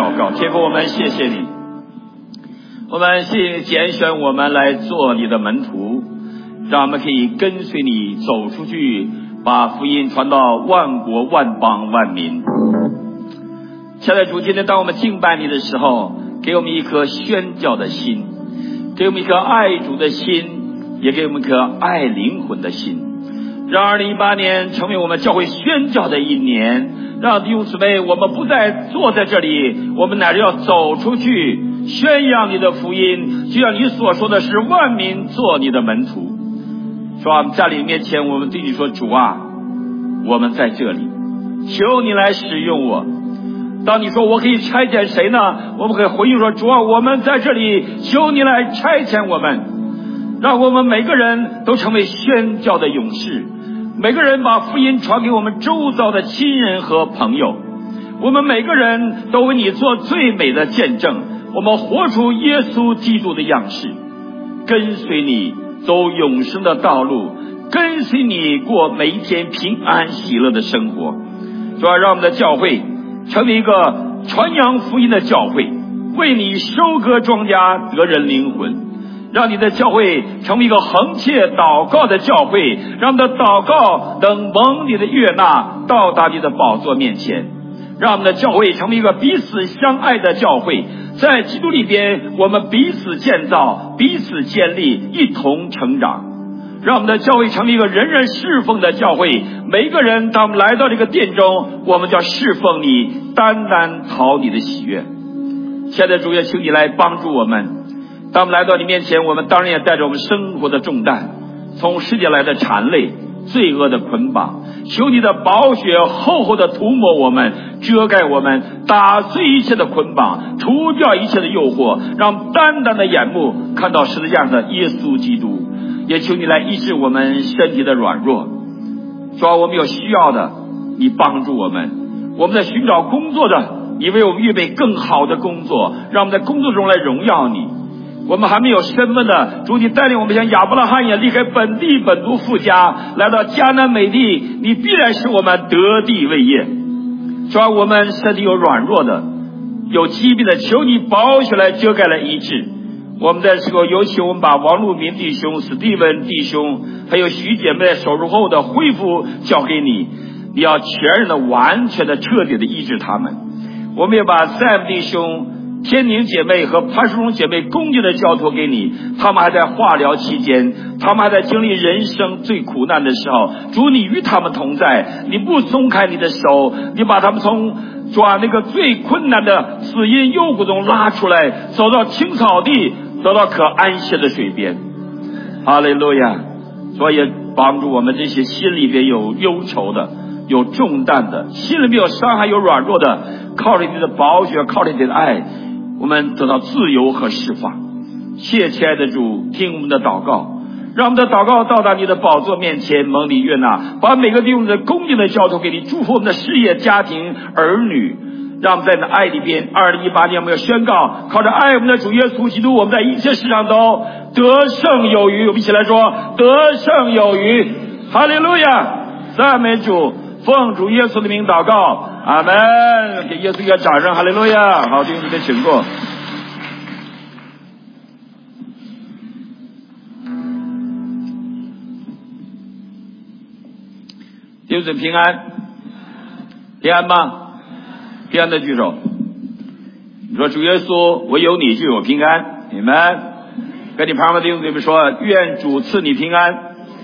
祷告。天父，我们谢谢你，我们谢谢你拣选我们来做你的门徒，让我们可以跟随你走出去，把福音传到万国万邦万民。亲爱的主，今天当我们敬拜你的时候，给我们一颗宣教的心，给我们一颗爱主的心，也给我们一颗爱灵魂的心，让2018年成为我们教会宣教的一年。让弟兄姊妹，我们不再坐在这里，我们乃是要走出去宣扬你的福音，就像你所说的是万民做你的门徒。说我们在你面前，我们对你说，主啊，我们在这里，求你来使用我。当你说我可以差遣谁呢？我们可以回应说，主啊，我们在这里，求你来差遣我们，让我们每个人都成为宣教的勇士，每个人把福音传给我们周遭的亲人和朋友，我们每个人都为你做最美的见证，我们活出耶稣基督的样式，跟随你走永生的道路，跟随你过每一天平安喜乐的生活。主要让我们的教会成为一个传扬福音的教会，为你收割庄稼，得人灵魂，让你的教会成为一个恒切祷告的教会，让我们的祷告能蒙你的悦纳，到达你的宝座面前。让我们的教会成为一个彼此相爱的教会，在基督里边我们彼此建造，彼此建立，一同成长。让我们的教会成为一个人人侍奉的教会，每一个人当我们来到这个殿中，我们就要侍奉你，单单讨你的喜悦。亲爱的主，也请你来帮助我们。当我们来到你面前，我们当然也带着我们生活的重担，从世界来的缠累，罪恶的捆绑，求你的宝血厚厚的涂抹我们，遮盖我们，打碎一切的捆绑，除掉一切的诱惑，让单单的眼目看到十字架上的耶稣基督。也求你来医治我们身体的软弱，主要我们有需要的，你帮助我们。我们在寻找工作的，你为我们预备更好的工作，让我们在工作中来荣耀你。我们还没有身份的，主，你带领我们像亚伯拉罕也离开本地本族富家，来到迦南美地，你必然使我们得地为业。主要我们身体有软弱的，有疾病的，求你宝血来遮盖来医治。我们在这个尤其我们把王路民弟兄、史蒂文弟兄还有徐姐妹手术后的恢复交给你，你要全然的完全的彻底的医治他们。我们也把塞姆弟兄、天宁姐妹和潘淑荣姐妹恭敬的交托给你，他们还在化疗期间，他们还在经历人生最苦难的时候，主，你与他们同在，你不松开你的手，你把他们从那个最困难的死荫幽谷中拉出来，走到青草地，得到可安息的水边。哈利路亚！所以帮助我们这些心里边有忧愁的，有重担的，心里面有伤害有软弱的，靠着你的宝血，靠着你的爱，我们得到自由和释放。谢谢亲爱的主，听我们的祷告，让我们的祷告到达你的宝座面前，蒙你悦纳，把每个弟兄的恭敬的交托给你，祝福我们的事业、家庭、儿女，让我们在你的爱里边。2018年我们要宣告，靠着爱我们的主耶稣基督，我们在一切事上都得胜有余。我们一起来说，得胜有余。哈利路亚！赞美主，奉主耶稣的名祷告，阿门。给耶稣一个掌声，哈利路亚！好，弟兄们请过。弟兄平安，平安吗？平安的举手。你说主耶稣，唯有你就有平安，你们跟你旁边的弟兄姊妹说，愿主赐你平安。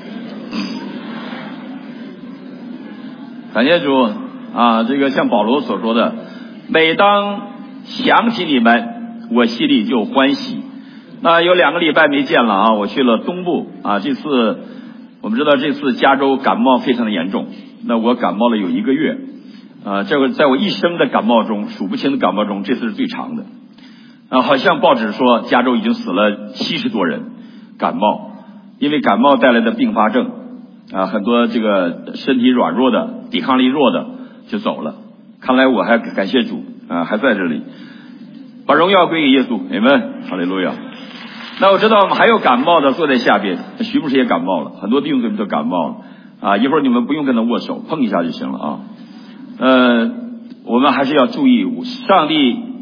感谢主啊！这个像保罗所说的，每当想起你们，我心里就欢喜。那有2个礼拜没见了啊，我去了东部啊，这次我们知道这次加州感冒非常的严重，那我感冒了有1个月。这个在我一生的感冒中，数不清的感冒中，这次是最长的。好像报纸说加州已经死了70多人感冒，因为感冒带来的并发症很多这个身体软弱的、抵抗力弱的就走了。看来我还感谢主还在这里，把荣耀归给耶稣，阿们，哈利路亚。那我知道我们还有感冒的坐在下边，徐牧师也感冒了，很多弟兄姊妹都感冒了一会儿你们不用跟他握手，碰一下就行了啊。我们还是要注意，上帝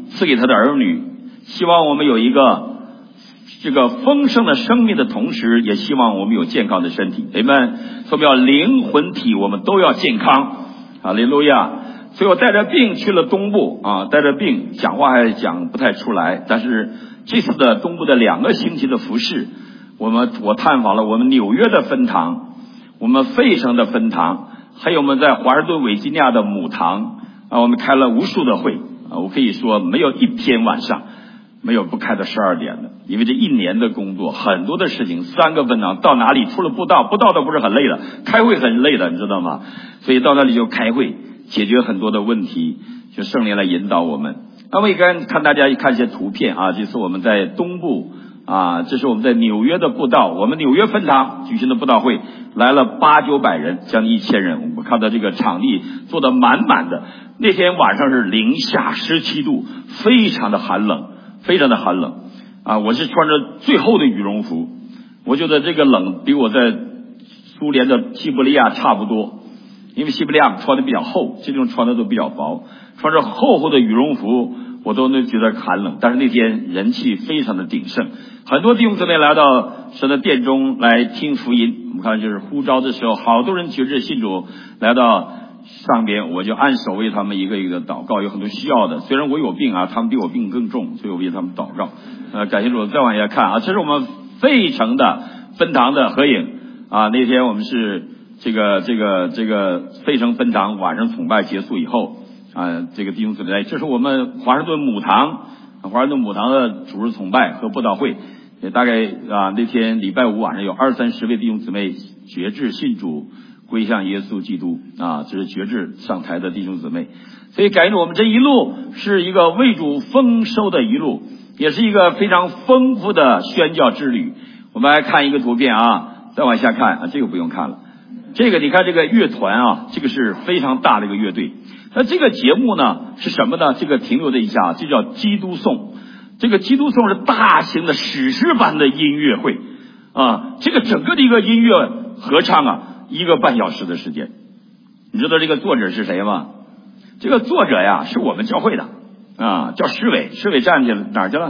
赐给他的儿女，希望我们有一个这个丰盛的生命的同时，也希望我们有健康的身体。阿们。所以我们要灵魂体我们都要健康。哈利路亚。所以我带着病去了东部带着病讲话还讲不太出来，但是这次的东部的2个星期的服事，我探访了我们纽约的分堂，我们费城的分堂，还有我们在华盛顿维吉尼亚的母堂我们开了无数的会我可以说没有一天晚上没有不开到12点的，因为这1年的工作很多的事情，3个分堂到哪里除了布道的不是很累的，开会很累的，你知道吗？所以到那里就开会，解决很多的问题，就圣灵来引导我们。那么也看大家看一些图片这次我们在东部这是我们在纽约的布道，我们纽约分堂举行的布道会，来了800-900人，将近1000人。我们看到这个场地坐得满满的，那天晚上是零下17度，非常的寒冷，非常的寒冷我是穿着最厚的羽绒服，我觉得这个冷比我在苏联的西伯利亚差不多，因为西伯利亚穿的比较厚，这种穿的都比较薄，穿着厚厚的羽绒服我都能觉得寒冷。但是那天人气非常的鼎盛，很多弟兄姊妹来到神的殿中来听福音。我们看就是呼召的时候，好多人决志信主来到上边，我就按手为他们一个一个祷告，有很多需要的。虽然我有病他们比我病更重，所以我为他们祷告。感谢主。再往下看这是我们费城的分堂的合影那天我们是这个费城分堂晚上崇拜结束以后这个弟兄姊妹，这是我们华盛顿母堂的主日崇拜和布道会，也大概那天礼拜5晚上有20-30位弟兄姊妹决志信主归向耶稣基督这是决志上台的弟兄姊妹。所以感谢我们这一路是一个为主丰收的一路，也是一个非常丰富的宣教之旅。我们来看一个图片再往下看这个不用看了。这个你看这个乐团这个是非常大的一个乐队。那这个节目呢是什么呢？这个停留的一下这叫基督颂。这个基督颂是大型的史诗般的音乐会这个整个的一个音乐合唱1个半小时的时间。你知道这个作者是谁吗？这个作者呀是我们教会的叫施伟。施伟站去了，哪儿去了？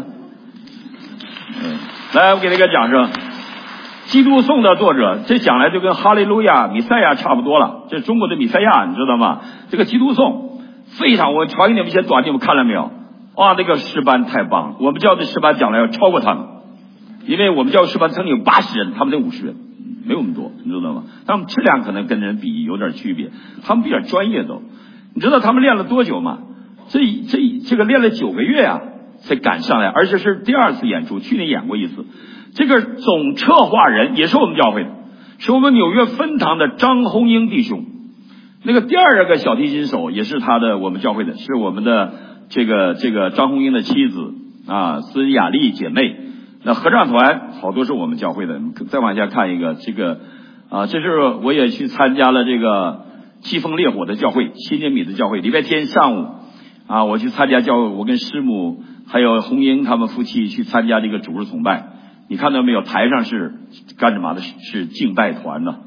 来，我给他一个掌声。基督颂的作者，这讲来就跟哈利路亚、弥赛亚差不多了，这是中国的弥赛亚，你知道吗？这个基督颂非常，我传给你们一些短，你们看了没有？那个诗班太棒了，我们教的诗班讲来要超过他们，因为我们教诗班曾经有80人，他们得50人，没有那么多，你知道吗？他们质量可能跟人比有点区别，他们比较专业都。你知道他们练了多久吗？这个练了9个月才赶上来，而且是第2次演出，去年演过一次。这个总策划人也是我们教会的，是我们纽约分堂的张红英弟兄。那个第2个小提琴手也是我们教会的，是我们的这个张红英的妻子孙雅丽姐妹。那合唱团好多是我们教会的。再往下看一个，这是我也去参加了这个凄风烈火的教会，新年米的教会。礼拜天上午我去参加教会，我跟师母还有红英他们夫妻去参加这个主日崇拜。你看到没有？台上是干什么的？是敬拜团呢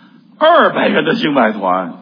，200人的敬拜团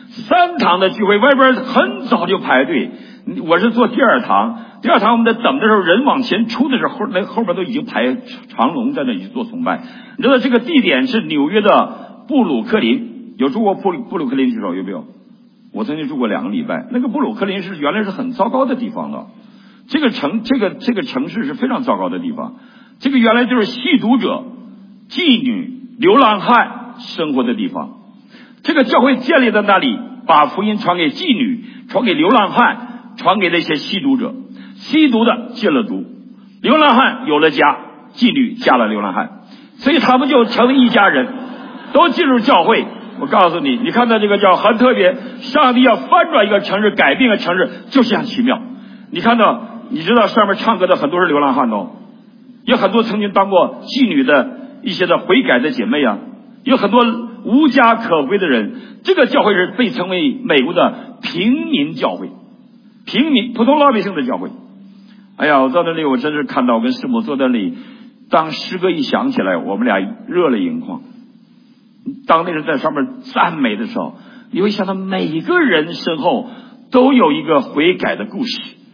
，3堂的聚会，外边很早就排队。我是坐第2堂，我们在等的时候，人往前出的时候，后边都已经排长龙在那里做崇拜。你知道这个地点是纽约的布鲁克林，有住过布鲁克林举手有没有？我曾经住过2个礼拜。那个布鲁克林原来是很糟糕的地方的，这个城市是非常糟糕的地方。这个原来就是吸毒者、妓女、流浪汉生活的地方。这个教会建立在那里，把福音传给妓女，传给流浪汉，传给那些吸毒者。吸毒的戒了毒，流浪汉有了家，妓女嫁了流浪汉，所以他们就成为一家人，都进入教会。我告诉你，你看到这个叫很特别，上帝要翻转一个城市，改变一个城市，就这样奇妙。你看到，你知道上面唱歌的很多是流浪汉有很多曾经当过妓女的一些的悔改的姐妹有很多无家可归的人。这个教会是被称为美国的平民教会，普通老百姓的教会。哎呀，我到那里我真是看到，我跟师母坐在那里，当诗歌一响起来，我们俩热泪盈眶。当那人在上面赞美的时候，你会想到每个人身后都有一个悔改的故事，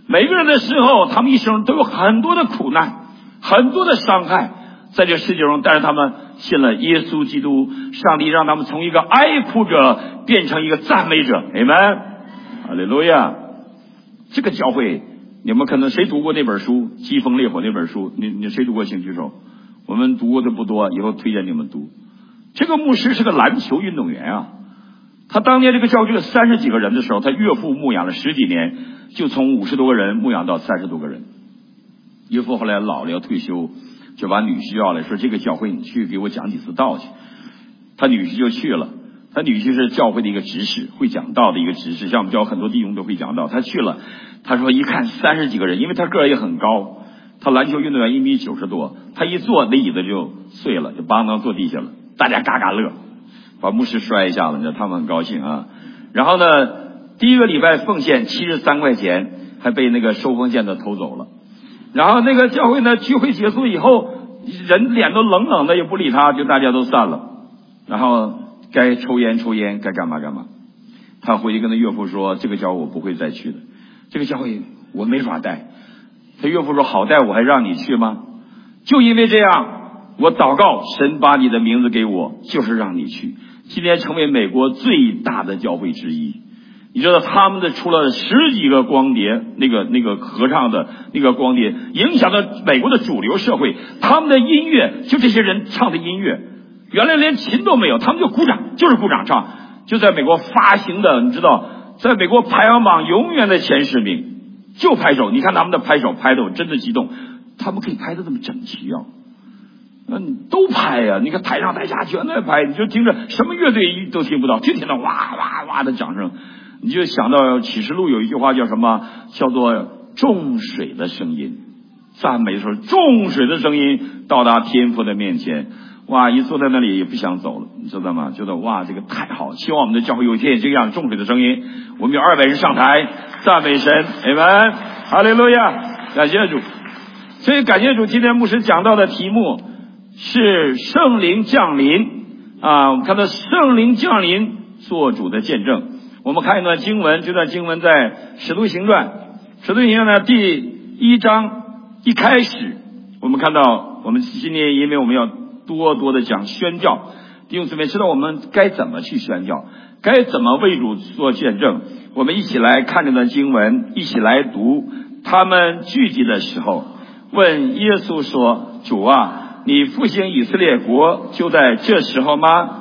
每个人的时候，他们一生都有很多的苦难，很多的伤害，在这世界中，但是他们信了耶稣基督，上帝让他们从一个哀哭者变成一个赞美者。阿们，哈利路亚。这个教会，你们可能谁读过那本书《疾风烈火》那本书？你谁读过请举手。我们读过的不多，以后推荐你们读。这个牧师是个篮球运动员啊，他当年这个教会30几个人的时候，他岳父牧养了10几年，就从50多个人牧养到30多个人。岳父后来老了要退休，就把女婿要来，说这个教会你去给我讲几次道去。他女婿就去了，他女婿是教会的一个执事，会讲道的一个执事，像我们教很多弟兄都会讲道。他去了，他说一看30几个人，因为他个儿也很高，他篮球运动员1.90米多，他一坐那椅子就碎了，就邦当坐地下了，大家嘎嘎乐，把牧师摔一下子，你知道他们很高兴啊。然后呢，第一个礼拜奉献73块钱，还被那个收奉献的偷走了。然后那个教会呢，聚会结束以后，人脸都冷冷的，也不理他，就大家都散了。然后该抽烟抽烟，该干嘛干嘛。他回去跟他岳父说，这个教会我不会再去的，这个教会我没法带。他岳父说，好带我还让你去吗？就因为这样，我祷告神把你的名字给我，就是让你去，今天成为美国最大的教会之一。你知道他们的出了10几个光碟，那个合唱的那个光碟，影响了美国的主流社会。他们的音乐，就这些人唱的音乐，原来连琴都没有，他们就鼓掌，就是鼓掌唱，就在美国发行的，你知道，在美国排行榜永远的前10名，就拍手。你看他们的拍手拍的我真的激动，他们可以拍的这么整齐啊。都拍呀、你看台上台下全在拍，你就听着什么乐队都听不到，就听到哇哇哇的掌声。你就想到启示录有一句话叫什么，叫做众水的声音。赞美的时候，众水的声音到达天父的面前，哇，一坐在那里也不想走了，你知道吗？觉得哇，这个太好，希望我们的教会有一天也这样众水的声音。我们有200人上台赞美神，阿们，哈利路亚，感谢主。所以感谢主，今天牧师讲到的题目是圣灵降临啊，我们看到圣灵降临做主的见证。我们看一段经文，这段经文在使徒行传的第1章一开始，我们看到我们今天因为我们要多的讲宣教，弟兄姊妹知道我们该怎么去宣教，该怎么为主做见证。我们一起来看这段经文，一起来读。他们聚集的时候问耶稣说，主啊，你复兴以色列国就在这时候吗？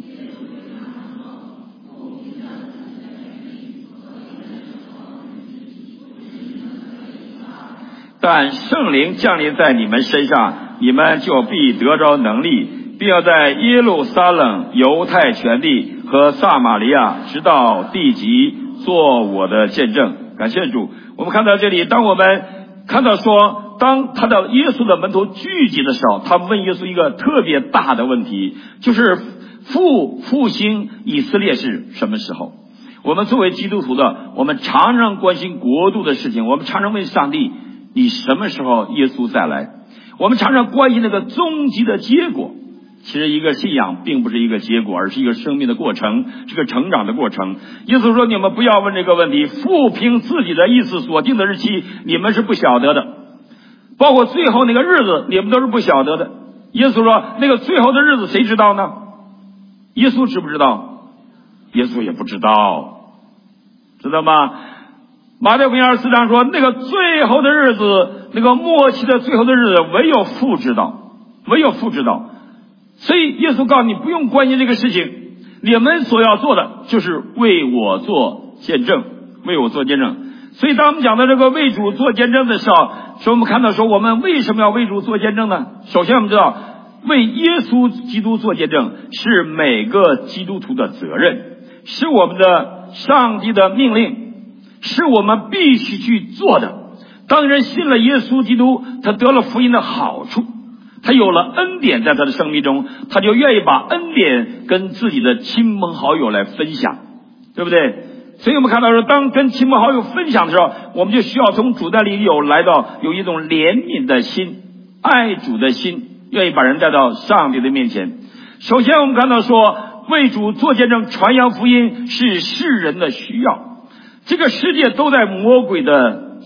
但圣灵降临在你们身上，你们就必得着能力，并要在耶路撒冷、犹太全地和撒玛利亚直到地极做我的见证。感谢主。我们看到这里，当我们看到说，当他的耶稣的门徒聚集的时候，他们问耶稣一个特别大的问题，就是复兴以色列是什么时候？我们作为基督徒的，我们常常关心国度的事情，我们常常问上帝，你什么时候耶稣再来？我们常常关心那个终极的结果。其实一个信仰并不是一个结果，而是一个生命的过程，是个成长的过程。耶稣说，你们不要问这个问题，复凭自己的意思所定的日期，你们是不晓得的，包括最后那个日子你们都是不晓得的。耶稣说，那个最后的日子谁知道呢？耶稣知不知道？耶稣也不知道，知道吗？马太福音24章说，那个最后的日子，那个末期的最后的日子，唯有父知道，唯有父知道。所以耶稣告诉你，不用关心这个事情，你们所要做的就是为我做见证，为我做见证。所以当我们讲到这个为主做见证的时候，说我们看到说，我们为什么要为主做见证呢？首先我们知道，为耶稣基督做见证是每个基督徒的责任，是我们的上帝的命令，是我们必须去做的。当人信了耶稣基督，他得了福音的好处，他有了恩典在他的生命中，他就愿意把恩典跟自己的亲朋好友来分享，对不对？所以我们看到说，当跟亲朋好友分享的时候，我们就需要从主那里有一种怜悯的心，爱主的心，愿意把人带到上帝的面前。首先我们看到说，为主做见证传扬福音是世人的需要。这个世界都在魔鬼的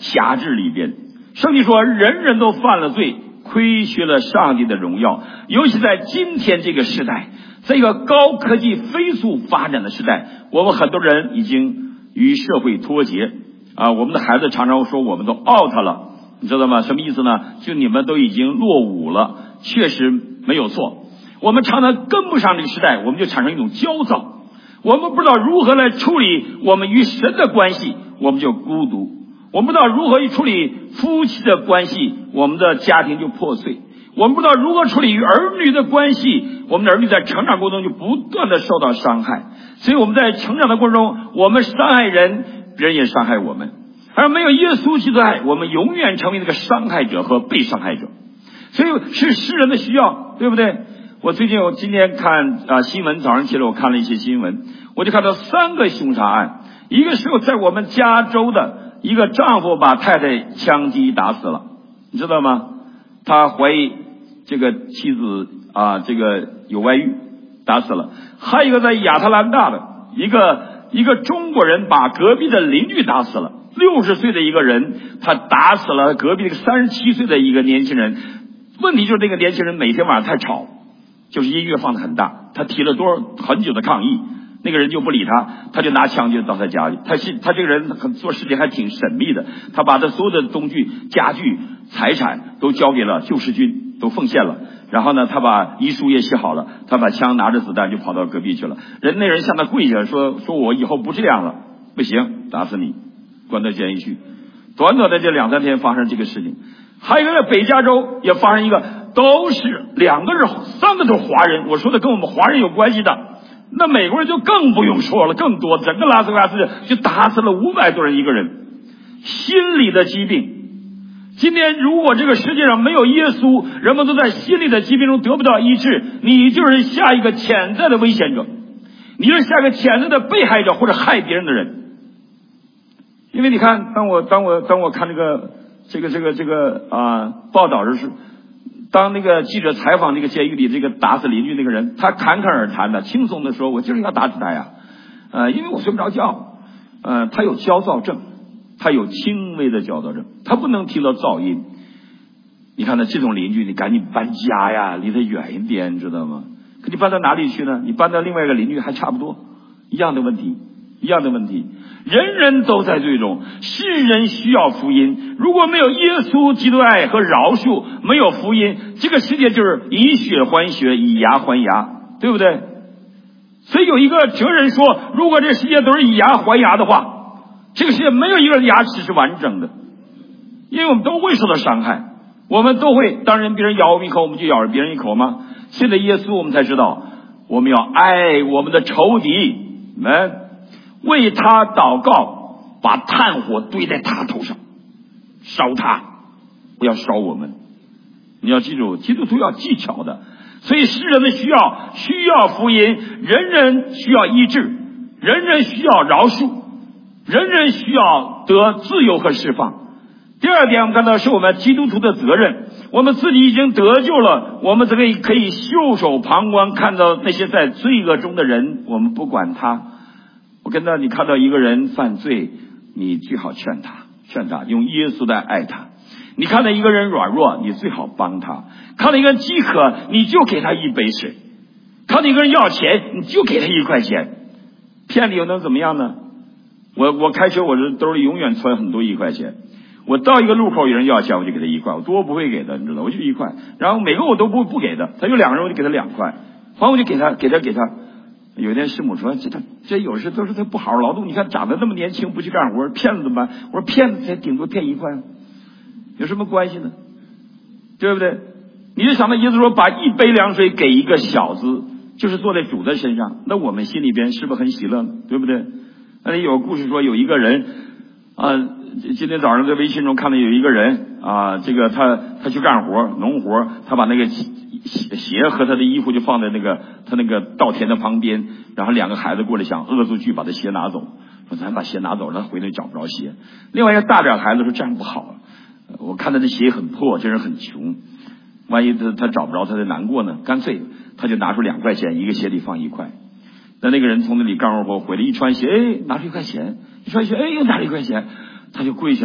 辖制里边。圣经说人人都犯了罪，亏缺了上帝的荣耀。尤其在今天这个时代，在一个高科技飞速发展的时代，我们很多人已经与社会脱节我们的孩子常常说我们都 out 了，你知道吗？什么意思呢？就你们都已经落伍了。确实没有错，我们常常跟不上这个时代，我们就产生一种焦躁，我们不知道如何来处理我们与神的关系，我们就孤独，我们不知道如何去处理夫妻的关系，我们的家庭就破碎，我们不知道如何处理与儿女的关系，我们的儿女在成长过程中就不断的受到伤害。所以我们在成长的过程中，我们伤害人，人也伤害我们，而没有耶稣基督的爱，我们永远成为那个伤害者和被伤害者。所以是世人的需要，对不对？我今天看新闻，早上起来我看了一些新闻，我就看到3个凶杀案。一个是在我们加州的一个丈夫把太太枪击打死了，你知道吗？他怀疑这个妻子这个有外遇，打死了。还有一个在亚特兰大的一个中国人把隔壁的邻居打死了，60岁的一个人，他打死了隔壁37岁的一个年轻人。问题就是这个年轻人每天晚上太吵，就是音乐放得很大，他提了很久的抗议，那个人就不理他，他就拿枪就到他家里。他这个人做事情还挺神秘的，他把他所有的东西、家具、财产都交给了救世军，都奉献了。然后呢，他把遗书也写好了，他把枪拿着子弹就跑到隔壁去了。那人向他跪下说我以后不这样了，不行，打死你，关到监狱去。短短的这2-3天发生这个事情。还有一个在北加州也发生一个，都是3个都是华人，我说的跟我们华人有关系的。那美国人就更不用说了，更多，整个拉斯维加斯就打死了500多人一个人。心理的疾病，今天如果这个世界上没有耶稣，人们都在心理的疾病中得不到医治，你就是下一个潜在的危险者，你就是下一个潜在的被害者或者害别人的人。因为你看，当我看这个报道的是，当那个记者采访那个监狱里这个打死邻居那个人，他侃侃而谈的，轻松的说，我就是要打死他呀，因为我睡不着觉，他有焦躁症，他有轻微的焦躁症，他不能听到噪音。你看他这种邻居，你赶紧搬家呀，离他远一点，知道吗？可你搬到哪里去呢？你搬到另外一个邻居还差不多，一样的问题。人人都在罪中，世人需要福音。如果没有耶稣基督的爱和饶恕，没有福音，这个世界就是以血还血，以牙还牙，对不对？所以有一个哲人说，如果这个世界都是以牙还牙的话，这个世界没有一个牙齿是完整的，因为我们都会受到伤害，我们都会，当然别人咬我们一口，我们就咬别人一口吗？现在耶稣我们才知道，我们要爱我们的仇敌们，为他祷告，把炭火堆在他头上，烧他，不要烧我们。你要记住，基督徒要技巧的。所以世人的需要福音，人人需要医治，人人需要饶恕，人人需要得自由和释放。第二点，我们看到是我们基督徒的责任，我们自己已经得救了，我们可以袖手旁观，看到那些在罪恶中的人，我们不管他。我跟你看到一个人犯罪，你最好劝他，用耶稣的爱他。你看到一个人软弱，你最好帮他。看到一个人饥渴，你就给他一杯水。看到一个人要钱，你就给他1块钱。骗你又能怎么样呢？我开车，我这兜里永远存很多1块钱。我到一个路口有人要钱，我就给他1块，我多不会给的，你知道，我就1块。然后每个我都不给的，他有2个人我就给他2块，反正我就给他。有一天师母说，这有时都是他不好好劳动，你看长得那么年轻不去干活，骗子怎么办？我说骗子才顶多骗1块，有什么关系呢？对不对？你就想到耶稣说把1杯凉水给一个小子，就是坐在主的身上，那我们心里边是不是很喜乐呢？对不对？那里有故事说有一个人今天早上在微信中看到有一个人他去干活，农活，他把那个鞋和他的衣服就放在他那个稻田的旁边，然后2个孩子过来想恶作剧把他鞋拿走，说咱把鞋拿走，他回来找不着鞋。另外一个大点孩子说这样不好，我看他的鞋很破，这人很穷，万一他找不着他得难过呢，干脆他就拿出2块钱，一个鞋里放1块。那个人从那里干活回来，一穿鞋，拿出1块钱，一穿鞋，又拿了1块钱，他就跪下来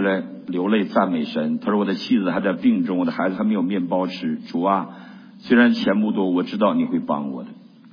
流泪赞美神。他说我的妻子还在病中，我的孩子还没有面包吃，主啊，虽然钱不多，我知道你会帮我的。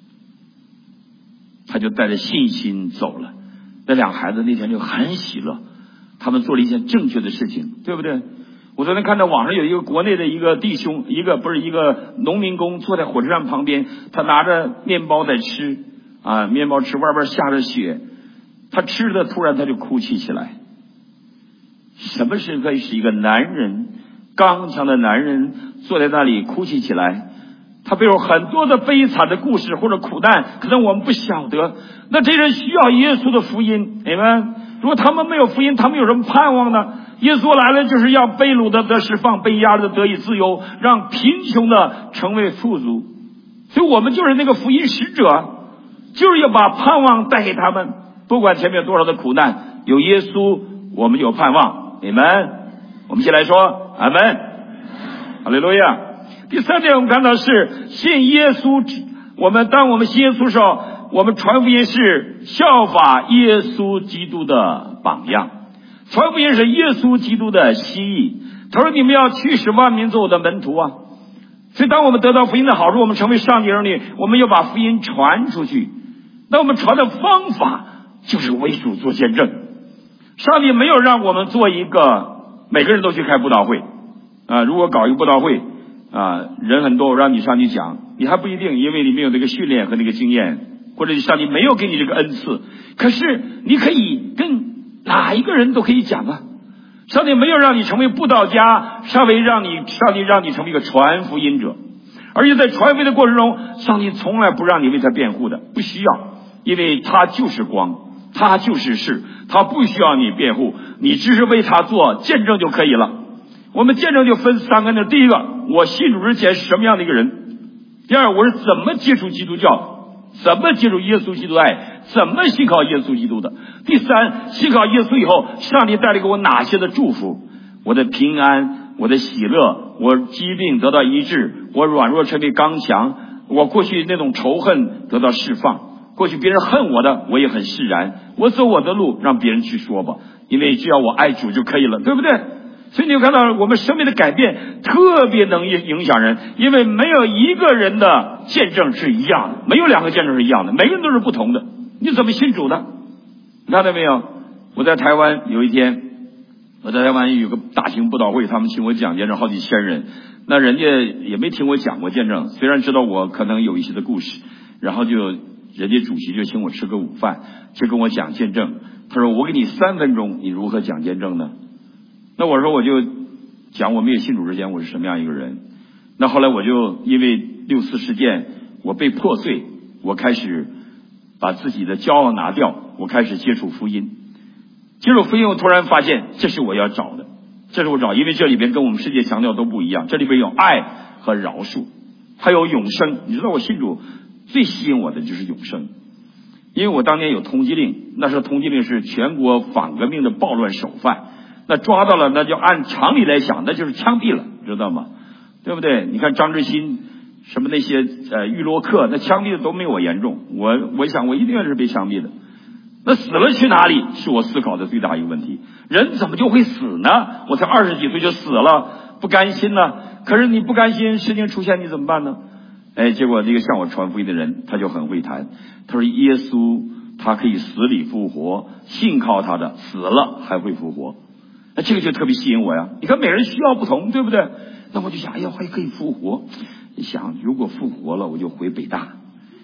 他就带着信心走了。那两孩子那天就很喜乐，他们做了一件正确的事情，对不对？我昨天看到网上有一个国内的一个弟兄，一个农民工，坐在火车站旁边，他拿着面包在吃啊，面包吃，外边下着雪，他吃的突然他就哭泣起来。什么时刻是一个男人，刚强的男人坐在那里哭泣起来？他背后很多的悲惨的故事或者苦难，可能我们不晓得。那这人需要耶稣的福音，你们如果他们没有福音，他们有什么盼望呢？耶稣来了就是要被掳的得释放，被压的得以自由，让贫穷的成为富足。所以我们就是那个福音使者，就是要把盼望带给他们。不管前面有多少的苦难，有耶稣我们有盼望。你们我们一起来说阿们，哈利路亚。第三点我们看到是信耶稣，当我们信耶稣的时候，我们传福音是效法耶稣基督的榜样，传福音是耶稣基督的心意。他说你们要去使万民做我的门徒啊。所以当我们得到福音的好处，我们成为上帝儿女，我们要把福音传出去。那我们传的方法就是为主做见证。上帝没有让我们做一个每个人都去开布道会啊，如果搞一个布道会啊，人很多，我让你上去讲，你还不一定，因为你没有那个训练和那个经验，或者上帝没有给你这个恩赐。可是你可以跟哪一个人都可以讲啊。上帝没有让你成为布道家，上帝让你成为一个传福音者。而且在传福音的过程中，上帝从来不让你为他辩护的，不需要，因为他就是光，他就是事，他不需要你辩护，你只是为他做见证就可以了。我们见证就分三个呢，第一个，我信主之前是什么样的一个人；第二，我是怎么接触基督教，怎么接触耶稣基督的爱，怎么信靠耶稣基督的；第三，信靠耶稣以后，上帝带来给我哪些的祝福，我的平安，我的喜乐，我疾病得到医治，我软弱成为刚强，我过去那种仇恨得到释放，过去别人恨我的我也很释然，我走我的路，让别人去说吧，因为只要我爱主就可以了，对不对？所以你就看到我们生命的改变特别能影响人，因为没有一个人的见证是一样的，没有两个见证是一样的，每个人都是不同的。你怎么信主的？你看到没有？我在台湾有一天，我在台湾有个大型布道会，他们请我讲见证好几千人，那人家也没听我讲过见证，虽然知道我可能有一些的故事，然后人家主席就请我吃个午饭，就跟我讲见证。他说我给你3分钟，你如何讲见证呢？那我说我就讲我没有信主之前我是什么样一个人。那后来我就因为6·4事件我被破碎，我开始把自己的骄傲拿掉，我开始接触福音。接触福音我突然发现这是我要找的，这是我找，因为这里边跟我们世界强调都不一样，这里边有爱和饶恕，还有永生。你知道我信主最吸引我的就是永生，因为我当年有通缉令，那时候通缉令是全国反革命的暴乱首犯，那抓到了，那就按常理来想，那就是枪毙了，知道吗？对不对？你看张志新什么那些玉洛克，那枪毙的都没我严重，我想我一定是被枪毙的。那死了去哪里是我思考的最大一个问题。人怎么就会死呢？我才20几岁就死了，不甘心呢。可是你不甘心，事情出现你怎么办呢？结果这个向我传福音的人他就很会谈，他说耶稣他可以死里复活，信靠他的死了还会复活。那这个就特别吸引我呀。你看每人需要不同，对不对？那我就想，哎呀，还可以复活。你想，如果复活了，我就回北大。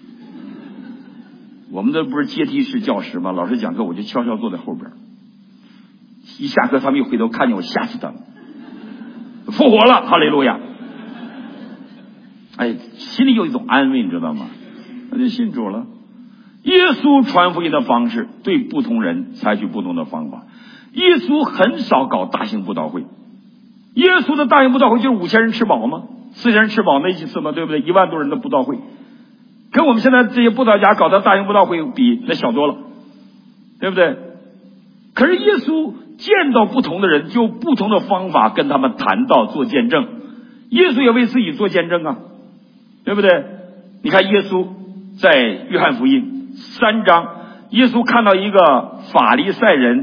我们这不是阶梯式教室吗？老师讲课，我就悄悄坐在后边。一下课，他们一回头看见我，吓死他们。复活了，哈利路亚！心里有一种安慰，你知道吗？那就信主了。耶稣传福音的方式，对不同人采取不同的方法。耶稣很少搞大型布道会，耶稣的大型布道会就是5000人吃饱吗？4000人吃饱那几次吗？对不对？1万多人的布道会，跟我们现在这些布道家搞的大型布道会比，那小多了，对不对？可是耶稣见到不同的人，就不同的方法跟他们谈道做见证。耶稣也为自己做见证啊，对不对？你看耶稣在约翰福音3章，耶稣看到一个法利赛人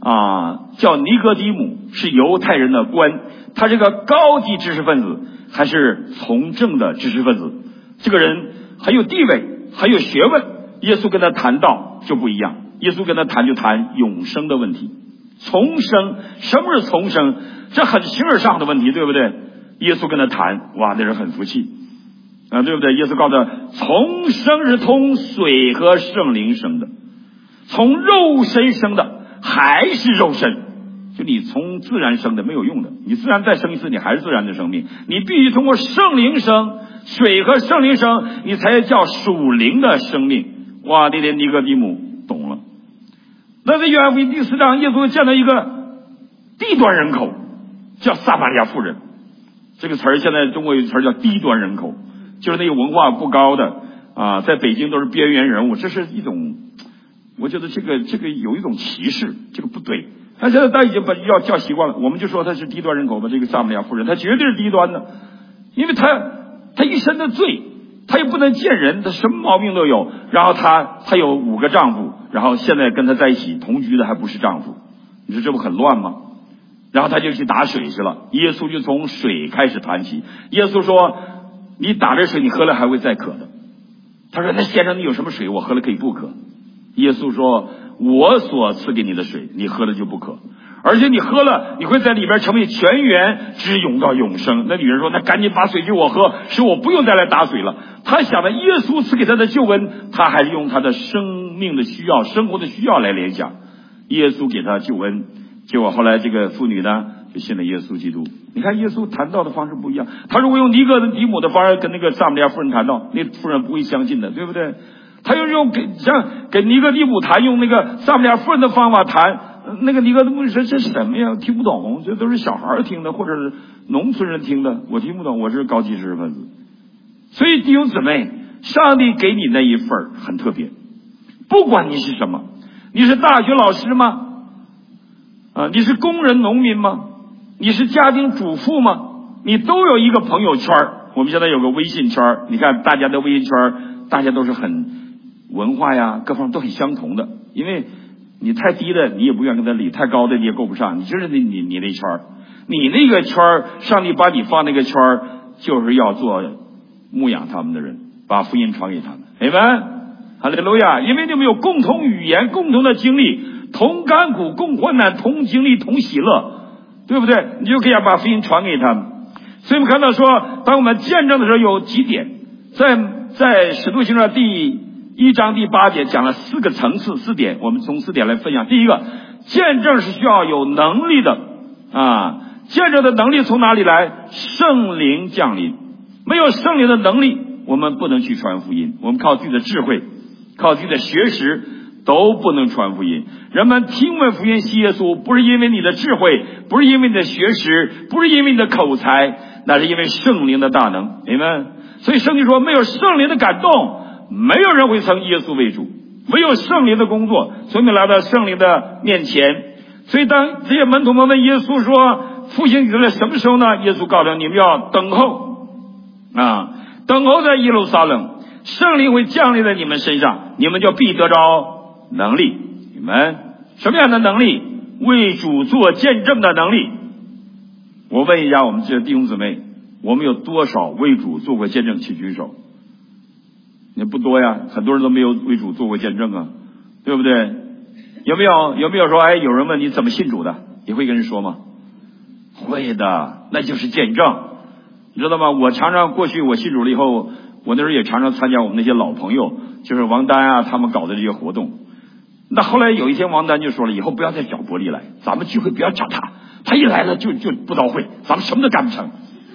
叫尼哥底母，是犹太人的官，他是个高级知识分子，还是从政的知识分子？这个人很有地位，很有学问。耶稣跟他谈道就不一样，耶稣跟他谈就谈永生的问题，重生。什么是重生？这很形而上的问题，对不对？耶稣跟他谈，哇，那人很服气对不对？耶稣告诉他，重生是从水和圣灵生的，从肉身生的还是肉身，就你从自然生的没有用的，你自然再生一次，你还是自然的生命，你必须通过圣灵生，水和圣灵生，你才叫属灵的生命。哇，那天尼哥底母懂了。那在约翰福音第4章，耶稣见到一个低端人口，叫撒玛利亚妇人。这个词儿现在中国有词儿叫低端人口，就是那个文化不高的在北京都是边缘人物，这是一种，我觉得这个有一种歧视，这个不对。他现在他已经要叫习惯了，我们就说他是低端人口吧。这个撒玛利亚妇人，他绝对是低端的，因为他一身的罪，他也不能见人，他什么毛病都有。然后他有5个丈夫，然后现在跟他在一起同居的还不是丈夫，你说这不很乱吗？然后他就去打水去了，耶稣就从水开始谈起。耶稣说，你打这水你喝了还会再渴的。他说，那先生你有什么水我喝了可以不渴？耶稣说，我所赐给你的水你喝了就不渴，而且你喝了你会在里边成为泉源，直涌到永生。那女人说，那赶紧把水给我喝，使我不用再来打水了。他想的耶稣赐给他的救恩，他还是用他的生命的需要，生活的需要来联想。耶稣给他救恩，结果后来这个妇女呢就信了耶稣基督。你看耶稣谈道的方式不一样，他如果用尼哥底母的方式跟那个撒玛利亚妇人谈道，那妇人不会相信的，对不对？他又用给尼哥底母谈，用那个撒玛利亚妇人的方法谈，那个尼哥底母说这是什么呀？听不懂，这都是小孩听的，或者是农村人听的，我听不懂，我是高级知识分子。所以弟兄姊妹，上帝给你那一份很特别，不管你是什么，你是大学老师吗？你是工人农民吗？你是家庭主妇吗？你都有一个朋友圈。我们现在有个微信圈，你看大家的微信圈，大家都是很文化呀各方面都很相同的，因为你太低的你也不愿跟他理，太高的你也够不上，你就是你那圈，你那个圈，上帝把你放那个圈，就是要做牧养他们的人，把福音传给他们。Amen，哈利路亚！因为你们有共同语言，共同的经历，同甘苦，共患难，同经历，同喜乐，对不对？你就可以把福音传给他们。所以我们看到说，当我们见证的时候有几点，在使徒行传第1章第8节讲了4个层次，4点，我们从4点来分享。第一个，见证是需要有能力的见证的能力从哪里来？圣灵降临。没有圣灵的能力，我们不能去传福音。我们靠自己的智慧，靠自己的学识都不能传福音。人们听闻福音信耶稣，不是因为你的智慧，不是因为你的学识，不是因为你的口才，那是因为圣灵的大能。你们，所以圣经说，没有圣灵的感动，没有人会称耶稣为主。唯有圣灵的工作，所以我们来到圣灵的面前。所以当这些门徒们问耶稣说，复兴以色列什么时候呢？耶稣告诉他，你们要等候等候在耶路撒冷，圣灵会降临在你们身上，你们就必得着能力。你们什么样的能力？为主做见证的能力。我问一下我们这些弟兄姊妹，我们有多少为主做过见证？请举手。也不多呀，很多人都没有为主做过见证对不对？有没有说，有人问你怎么信主的，你会跟人说吗？会的，那就是见证，你知道吗？我常常过去我信主了以后，我那时候也常常参加我们那些老朋友，就是王丹他们搞的这些活动。那后来有一天王丹就说了，以后不要再找伯利来，咱们聚会不要找他一来了就不到会，咱们什么都干不成。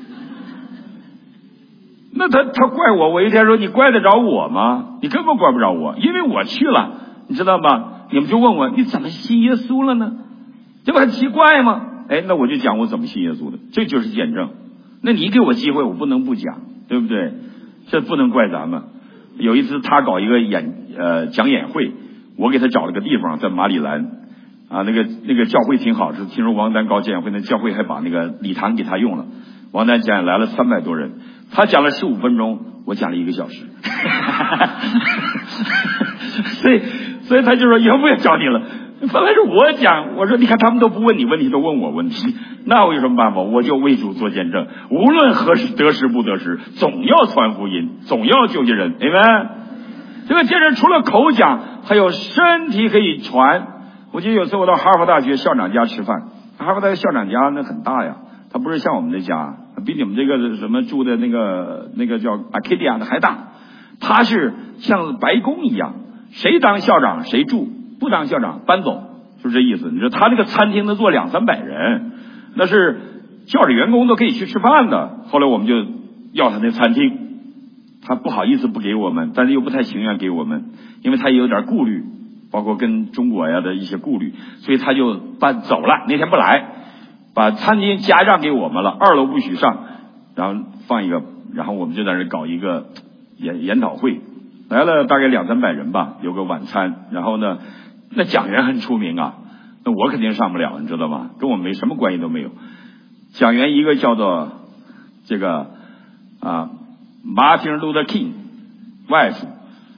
那他怪我一天说，你怪得着我吗？你根本怪不着我，因为我去了，你知道吗？你们就问我，你怎么信耶稣了呢？这不很奇怪吗？那我就讲我怎么信耶稣的，这就是见证。那你给我机会，我不能不讲，对不对？这不能怪咱们。有一次他搞一个讲演会，我给他找了个地方，在马里兰那个教会挺好，是听说王丹搞讲演会，那教会还把那个礼堂给他用了。王丹讲来了300多人，他讲了15分钟，我讲了1个小时。所以他就说以后不要找你了。 本来是我讲，我说你看他们都不问你问题，都问我问题，那我有什么办法？我就为主做见证，无论何时得时不得时，总要传福音，总要救济人，明白？这个见证除了口讲，还有身体可以传。我记得有次我到哈佛大学校长家吃饭，哈佛大学校长家那很大呀，它不是像我们这家，比你们这个什么住的那个叫 Arcadia 的还大，它是像白宫一样，谁当校长谁住，不当校长搬走，就这意思。你说他那个餐厅能坐200-300人，那是教职员工都可以去吃饭的。后来我们就要他那餐厅，他不好意思不给我们，但是又不太情愿给我们，因为他也有点顾虑，包括跟中国呀的一些顾虑，所以他就搬走了，那天不来，把餐厅加让给我们了，2楼不许上，然后放一个，然后我们就在那搞一个研讨会，来了大概200-300人吧，有个晚餐，然后呢，那讲员很出名啊，那我肯定上不了，你知道吗？跟我没什么关系都没有。讲员一个叫做这个Martin Luther King 外父，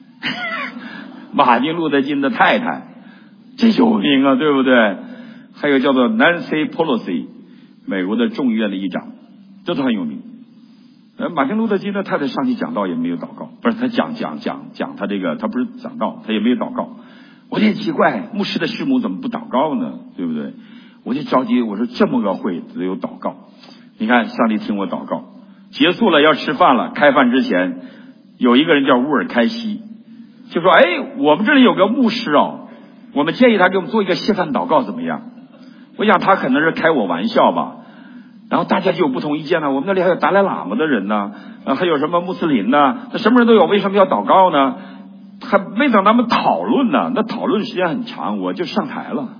马丁路德金的太太，这有名啊，对不对？还有叫做 Nancy Pelosi 美国的众议院的议长，这都很有名。马丁路德金的太太上去讲道也没有祷告，不是他讲他这个，他不是讲道，他也没有祷告。我也奇怪，牧师的师母怎么不祷告呢？对不对？我就着急，我说这么个会只有祷告，你看上帝听我祷告，结束了要吃饭了，开饭之前有一个人叫乌尔开西，就说我们这里有个牧师我们建议他给我们做一个谢饭祷告怎么样？我想他可能是开我玩笑吧。然后大家就有不同意见了，我们那里还有达赖喇嘛的人呢，还有什么穆斯林呢，那什么人都有，为什么要祷告呢？还没等他们讨论呢，那讨论时间很长，我就上台了。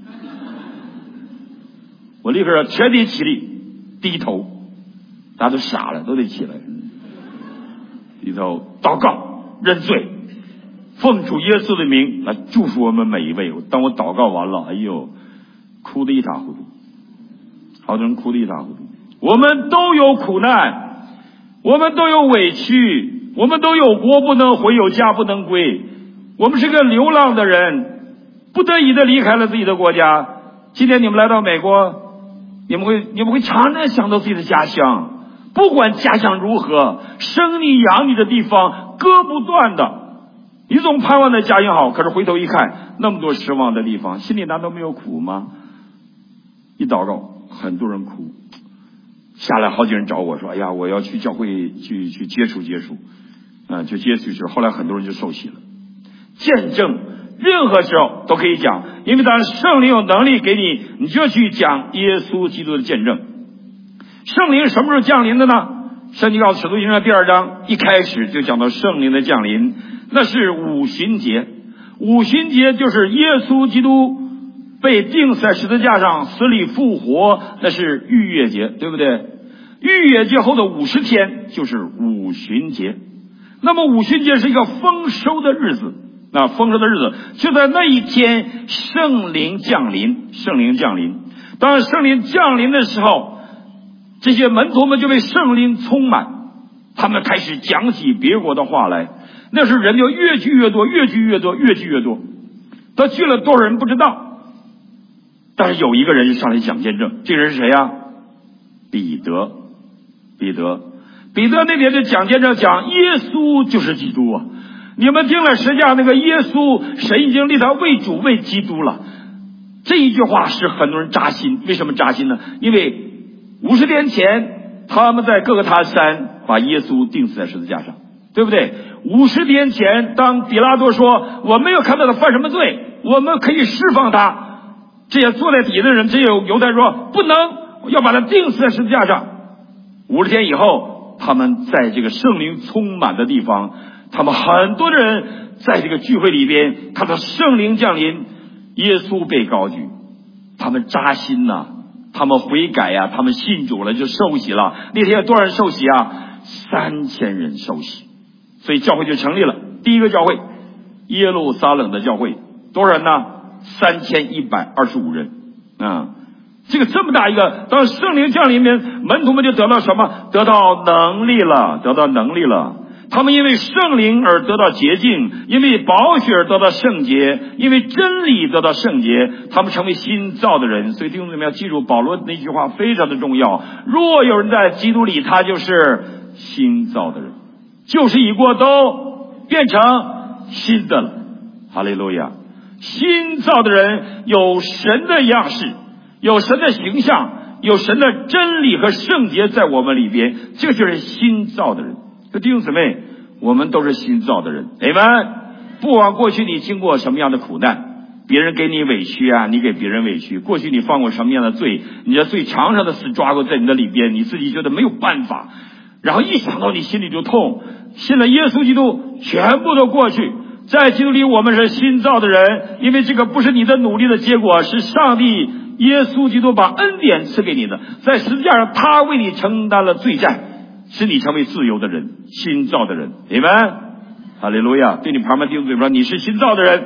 我立刻全体起立，低头，大家都傻了，都得起来，低头祷告，认罪，奉主耶稣的名来祝福我们每一位。当我祷告完了，哎呦，哭得一塌糊涂，好多人哭得一塌糊涂。我们都有苦难，我们都有委屈，我们都有国不能回，有家不能归。我们是个流浪的人，不得已的离开了自己的国家。今天你们来到美国，你们会常常想到自己的家乡，不管家乡如何，生你养你的地方割不断的。你总盼望的家乡好，可是回头一看，那么多失望的地方，心里难道没有苦吗？一祷告，很多人哭，下来好几人找我说：“哎呀，我要去教会去接触，就接触。”后来很多人就受洗了。见证任何时候都可以讲，因为当圣灵有能力给你，你就去讲耶稣基督的见证。圣灵什么时候降临的呢？圣经告诉使徒行传第2章一开始就讲到圣灵的降临，那是五旬节。五旬节就是耶稣基督被钉死在十字架上，死里复活，那是逾越节，对不对？逾越节后的50天就是五旬节。那么五旬节是一个丰收的日子，那丰收的日子就在那一天，圣灵降临。当圣灵降临的时候，这些门徒们就被圣灵充满，他们开始讲起别国的话来。那时人就越聚越多，他聚了多少人不知道，但是有一个人上来讲见证，这个人是谁呀？彼得那天就讲见证，讲耶稣就是基督啊！你们听了实际上那个耶稣，神已经立他为主为基督了。这一句话使很多人扎心。为什么扎心呢？因为50年前他们在各个他山把耶稣钉死在十字架上，对不对？50年前当比拉多说我没有看到他犯什么罪，我们可以释放他，这些坐在底下的人，这些犹太人说不能，要把他钉死在十字架上。50天以后，他们在这个圣灵充满的地方，他们很多的人在这个聚会里边看到圣灵降临，耶稣被高举，他们扎心呐，他们悔改呀，他们信主了就受洗了。那天有多少人受洗啊？3000人受洗，所以教会就成立了。第一个教会，耶路撒冷的教会，多少人呢？3125人啊。这个这么大一个，当圣灵降临，门徒们就得到什么？得到能力了。 他们因为圣灵而得到洁净，因为宝血而得到圣洁，因为真理得到圣洁，他们成为新造的人。所以弟兄姊妹要记住保罗那句话非常的重要，若有人在基督里，他就是新造的人，旧事已过，都变成新的了。哈利路亚！新造的人有神的样式，有神的形象，有神的真理和圣洁在我们里边，这就是新造的人。弟兄姊妹，我们都是新造的人，阿们。不管过去你经过什么样的苦难，别人给你委屈啊，你给别人委屈，过去你犯过什么样的罪，你的罪常常的死抓过在你的里边，你自己觉得没有办法，然后一想到你心里就痛。信了耶稣基督，全部都过去。在基督里我们是新造的人，因为这个不是你的努力的结果，是上帝耶稣基督把恩典赐给你的，在十字架上他为你承担了罪债，使你成为自由的人，新造的人，阿们。哈利路亚！对你旁边弟兄姊妹说，你是新造的人，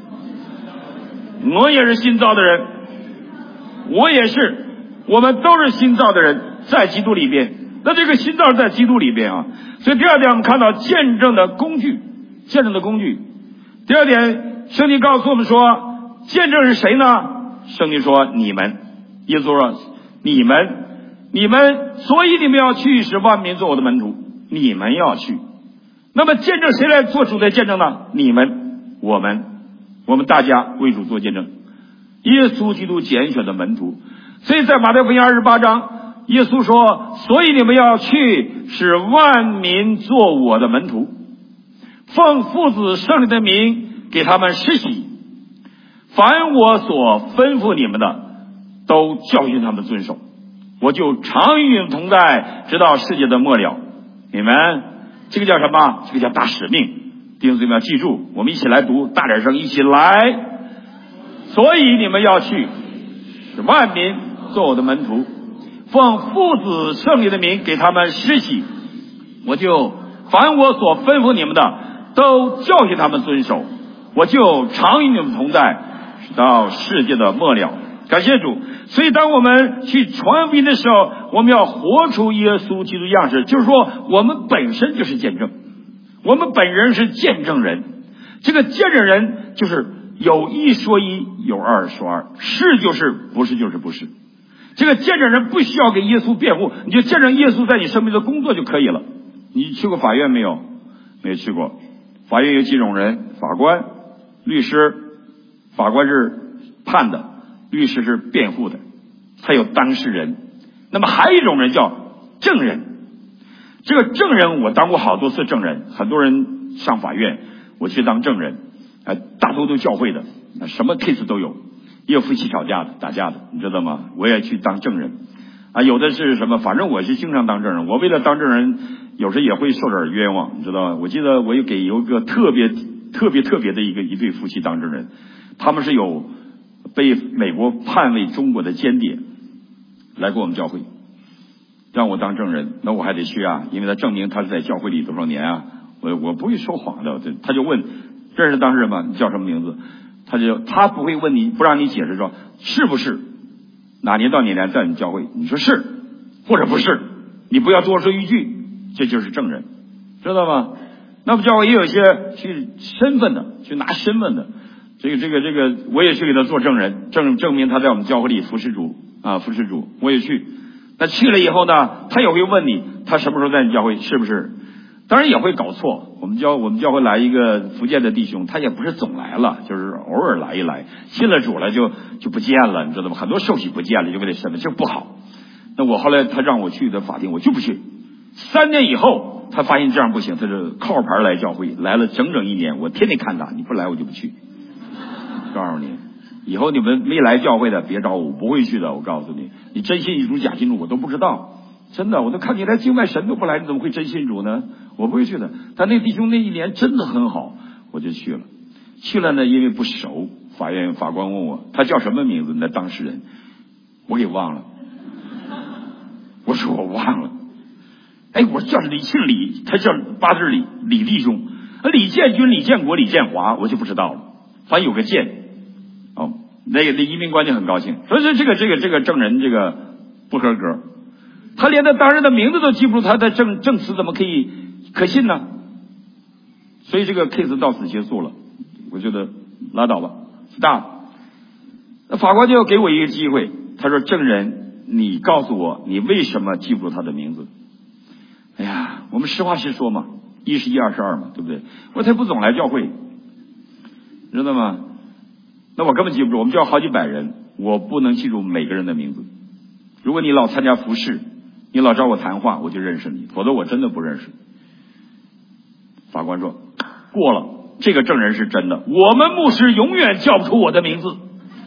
我也是新造的人，我也是，我们都是新造的人，在基督里边。那这个新造在基督里边啊。所以第二点我们看到见证的工具，见证的工具。第二点，圣经告诉我们说，见证是谁呢？圣经说你们，耶稣说你们，所以你们要去，使万民做我的门徒，你们要去。那么见证谁来做主的见证呢？你们，我们大家为主做见证，耶稣基督拣选的门徒。所以在马太福音28章，耶稣说，所以你们要去，使万民做我的门徒，奉父子圣灵的名给他们施洗，凡我所吩咐你们的，都教训他们遵守，我就常与你们同在，直到世界的末了。你们，这个叫什么？这个叫大使命。弟兄姊妹要记住，我们一起来读，大点声，一起来。所以你们要去，使万民做我的门徒，奉父子圣灵的名给他们施洗，我就凡我所吩咐你们的，都教训他们遵守，我就常与你们同在，直到世界的末了。感谢主。所以当我们去传福音的时候，我们要活出耶稣基督样式，就是说我们本身就是见证，我们本人是见证人。这个见证人就是有一说一，有二说二，是就是，不是就是不是。这个见证人不需要给耶稣辩护，你就见证耶稣在你生命的工作就可以了。你去过法院没有？没有去过。法院有几种人：法官、律师。法官是判的，律师是辩护的，还有当事人。那么还有一种人叫证人。这个证人我当过好多次证人，很多人上法院我去当证人，大多都教会的，什么 case 都有，也有夫妻吵架的、打架的，你知道吗？我也去当证人有的是什么，反正我是经常当证人。我为了当证人，有时也会受点冤枉，你知道吗？我记得我有一个特别的一对夫妻当证人，他们是有被美国判为中国的间谍，来过我们教会，让我当证人。那我还得去啊，因为他证明他是在教会里多少年啊，我不会说谎的。他就问，认识当事人吗？你叫什么名字？他不会问你，不让你解释说是不是哪年到哪年在你教会，你说是或者不是，你不要多说一句，这就是证人，知道吗？那么教会也有一些去身份的，去拿身份的，这个我也去给他做证人，证明他在我们教会里服侍主，我也去。那去了以后呢，他也会问你，他什么时候在你教会，是不是？当然也会搞错。我们教会来一个福建的弟兄，他也不是总来了，就是偶尔来一来，信了主了就不见了，你知道吗？很多受洗不见了，就为了什么？这不好。那我后来他让我去的法庭，我就不去。3年以后，他发现这样不行，他就靠牌来教会，来了整整1年，我天天看他，你不来我就不去。告诉你，以后你们没来教会的别找我不会去的。我告诉你，你真信主假信主我都不知道，真的，我都看你连敬拜神都不来，你怎么会真信主呢？我不会去的。但那弟兄那1年真的很好，我就去了。去了呢，因为不熟，法官问我他叫什么名字，那当事人我给忘了，我说我忘了。我叫李，姓李，他叫8字李弟兄，李建军、李建国、李建华，我就不知道了。反正有个建，那移民官就很高兴，说这个证人这个不合格，他连他当人的名字都记不住，他的证词怎么可信呢？ 所以这个 case 到此结束了，我觉得拉倒吧 ，stop。那法官就要给我一个机会，他说：“证人，你告诉我，你为什么记不住他的名字？”哎呀，我们实话实说嘛，1是1，2是2嘛，对不对？我说他不总来教会，知道吗？那我根本记不住，我们教好几百人，我不能记住每个人的名字。如果你老参加服饰，你老找我谈话，我就认识你，否则我真的不认识。法官说过了，这个证人是真的，我们牧师永远叫不出我的名字，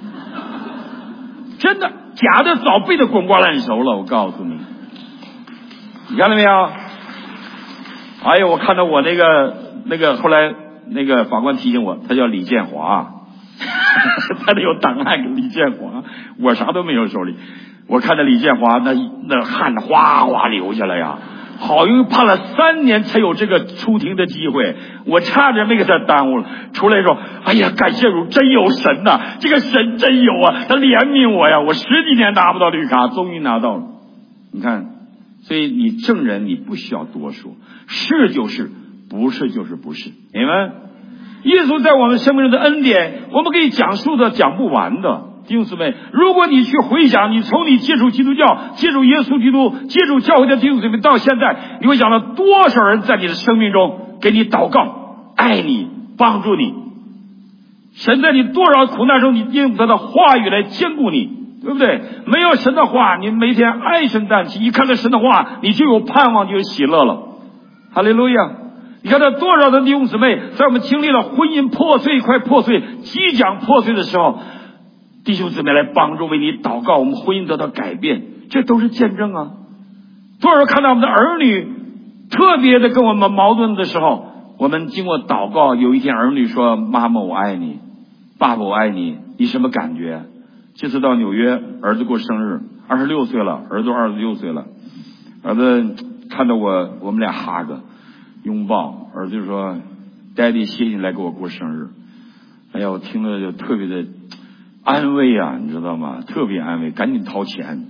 真的，假的早背得滚瓜烂熟了，我告诉你，你看到没有？哎呀，我看到我那个后来那个法官提醒我，他叫李建华，他得有档案，李建华，我啥都没有手里。我看着李建华那汗哗哗流下来呀，好容易判了3年才有这个出庭的机会，我差点没给他耽误了。出来说，哎呀，感谢主，真有神呐，这个神真有啊，他怜悯我呀，我10几年拿不到绿卡，终于拿到了。你看，所以你证人你不需要多说，是就是，不是就是不是，明白？耶稣在我们生命中的恩典，我们可以讲述的讲不完的。弟兄姊妹，如果你去回想，你从你接触基督教、接触耶稣基督、接触教会的弟兄姊妹到现在，你会想到多少人在你的生命中给你祷告、爱你、帮助你。神在你多少苦难中，你用他的话语来坚固你，对不对？没有神的话，你每天唉声叹气；一看到神的话，你就有盼望，就有喜乐了。哈利路亚！你看到多少的弟兄姊妹，在我们经历了婚姻破碎、快破碎、即将破碎的时候，弟兄姊妹来帮助，为你祷告，我们婚姻得到改变，这都是见证啊！多少人看到我们的儿女特别的跟我们矛盾的时候，我们经过祷告，有一天儿女说：“妈妈，我爱你，爸爸，我爱你。”你什么感觉？这次到纽约，儿子过生日，26岁了，儿子26岁了，儿子看到我们俩哈个拥抱，儿子就说：“Daddy，谢谢你来给我过生日。”哎呀，我听了就特别的安慰啊，你知道吗？特别安慰，赶紧掏钱，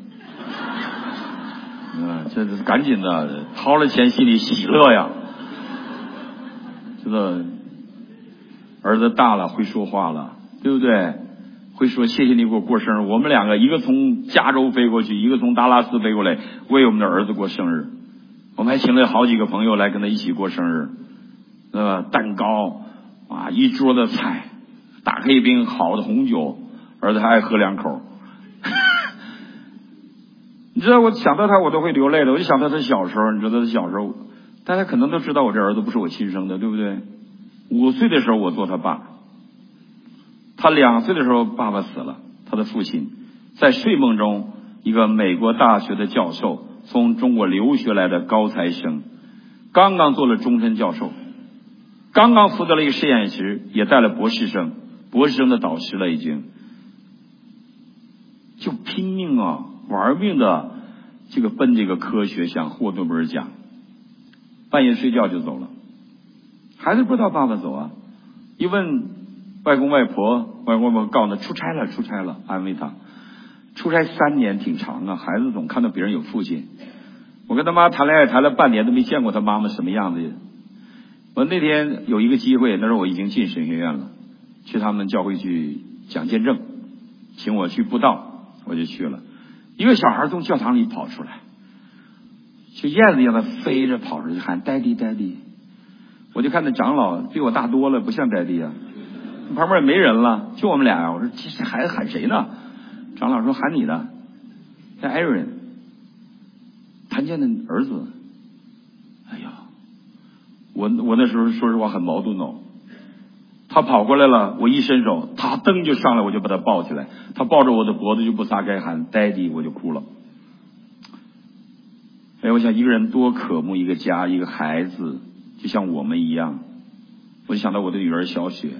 这是赶紧的，掏了钱心里喜乐呀，知道？儿子大了，会说话了，对不对？会说谢谢你给我过生日。我们两个，一个从加州飞过去，一个从达拉斯飞过来，为我们的儿子过生日。我们还请了好几个朋友来跟他一起过生日，蛋糕啊，一桌的菜，打开一瓶好的红酒，儿子还爱喝2口。你知道，我想到他我都会流泪的。我就想到他小时候，你知道他小时候，大家可能都知道我这儿子不是我亲生的，对不对？5岁的时候我做他爸，他2岁的时候爸爸死了，他的父亲在睡梦中，一个美国大学的教授，从中国留学来的高材生，刚刚做了终身教授，刚刚负责了一个实验室，也带了博士生的导师了，已经就拼命啊，玩命的这个奔这个科学，想获诺贝尔奖，半夜睡觉就走了，孩子不知道爸爸走啊，一问外公外婆告诉他出差了，安慰他，出差3年挺长啊，孩子总看到别人有父亲。我跟他妈谈恋爱谈了半年都没见过他妈妈什么样子。我那天有一个机会，那时候我已经进神学院了，去他们教会去讲见证，请我去布道，我就去了。一个小孩从教堂里跑出来，就燕子一样的飞着跑出去喊daddy daddy，我就看那长老比我大多了，不像daddy啊，旁边也没人了，就我们俩。我说这孩子喊谁呢？长老说喊你的，叫 Aaron， 谭健的儿子。哎呀，我那时候说实话很矛盾哦。他跑过来了，我一伸手，他噔就上来，我就把他抱起来，他抱着我的脖子就不撒开喊 Daddy， 我就哭了。哎，我想一个人多渴慕一个家，一个孩子，就像我们一样。我就想到我的女儿小雪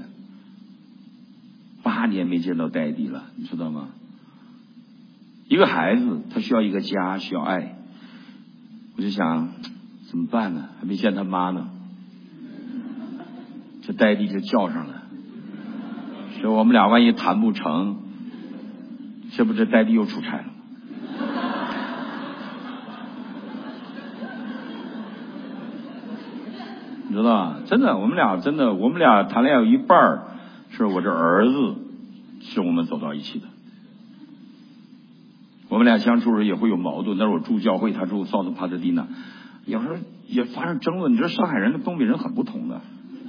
，8年没见到Daddy了，你知道吗？一个孩子他需要一个家，需要爱。我就想怎么办呢？还没见他妈呢，这Daddy就叫上了，说我们俩万一谈不成，这不这Daddy又出差了。 你知道吧？真的，我们俩谈恋爱有一半是我这儿子是我们走到一起的。我们俩相处时也会有矛盾，但是我住教会，他住萨斯帕特蒂纳，有时候也发生争论。你知道上海人跟东北人很不同的，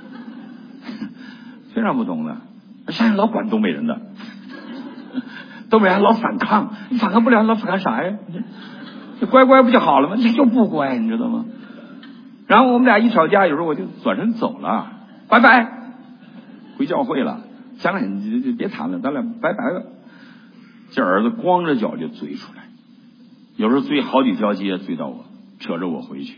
非常不同的。上海老管东北人的，东北人还老反抗，你反抗不了，老反抗啥呀？这乖乖不就好了吗？这就不乖，你知道吗？然后我们俩一吵架，有时候我就转身走了，拜拜，回教会了。将来你就别谈了，咱俩拜拜了。这儿子光着脚就追出来，有时候追好几条街，追到我，扯着我回去。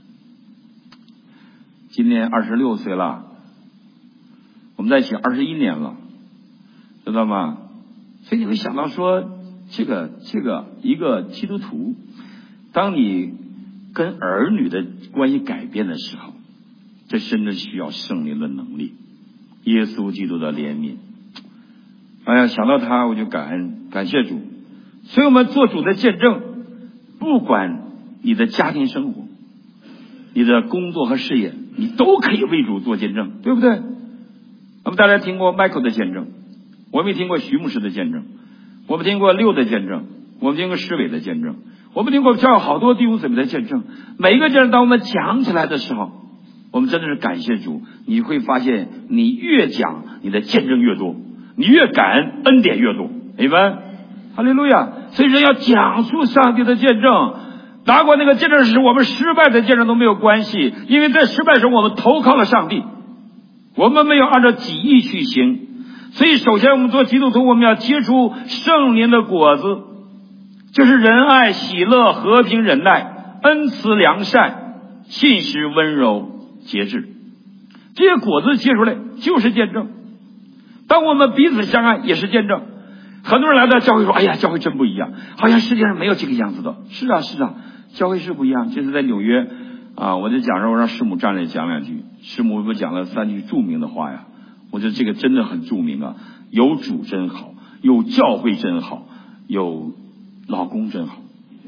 今年26岁了，我们在一起21年了，知道吗？所以你会想到说，这个一个基督徒，当你跟儿女的关系改变的时候，这真的需要圣灵的能力，耶稣基督的怜悯。哎呀，想到他我就感谢主。所以我们做主的见证，不管你的家庭生活，你的工作和事业，你都可以为主做见证，对不对？我们大家听过 Michael 的见证，我们听过徐牧师的见证，我们听过六的见证，我们听过施伟的见证，我们听过教好多弟兄姊妹的见证。每一个见证当我们讲起来的时候，我们真的是感谢主。你会发现你越讲你的见证越多，你越感恩恩典越多，明白？哈利路亚！所以人要讲述上帝的见证，哪管那个见证是我们失败的见证都没有关系，因为在失败中我们投靠了上帝，我们没有按照己意去行。所以首先我们做基督徒，我们要结出圣灵的果子，就是仁爱、喜乐、和平、忍耐、恩慈、良善、信实、温柔、节制。这些果子结出来就是见证。当我们彼此相爱也是见证。很多人来到教会说，哎呀，教会真不一样，好像世界上没有这个样子的。是啊，教会是不一样。这次在纽约我就讲着，我让师母站来讲两句，师母不讲了3句著名的话呀，我觉得这个真的很著名啊。有主真好，有教会真好，有老公真好。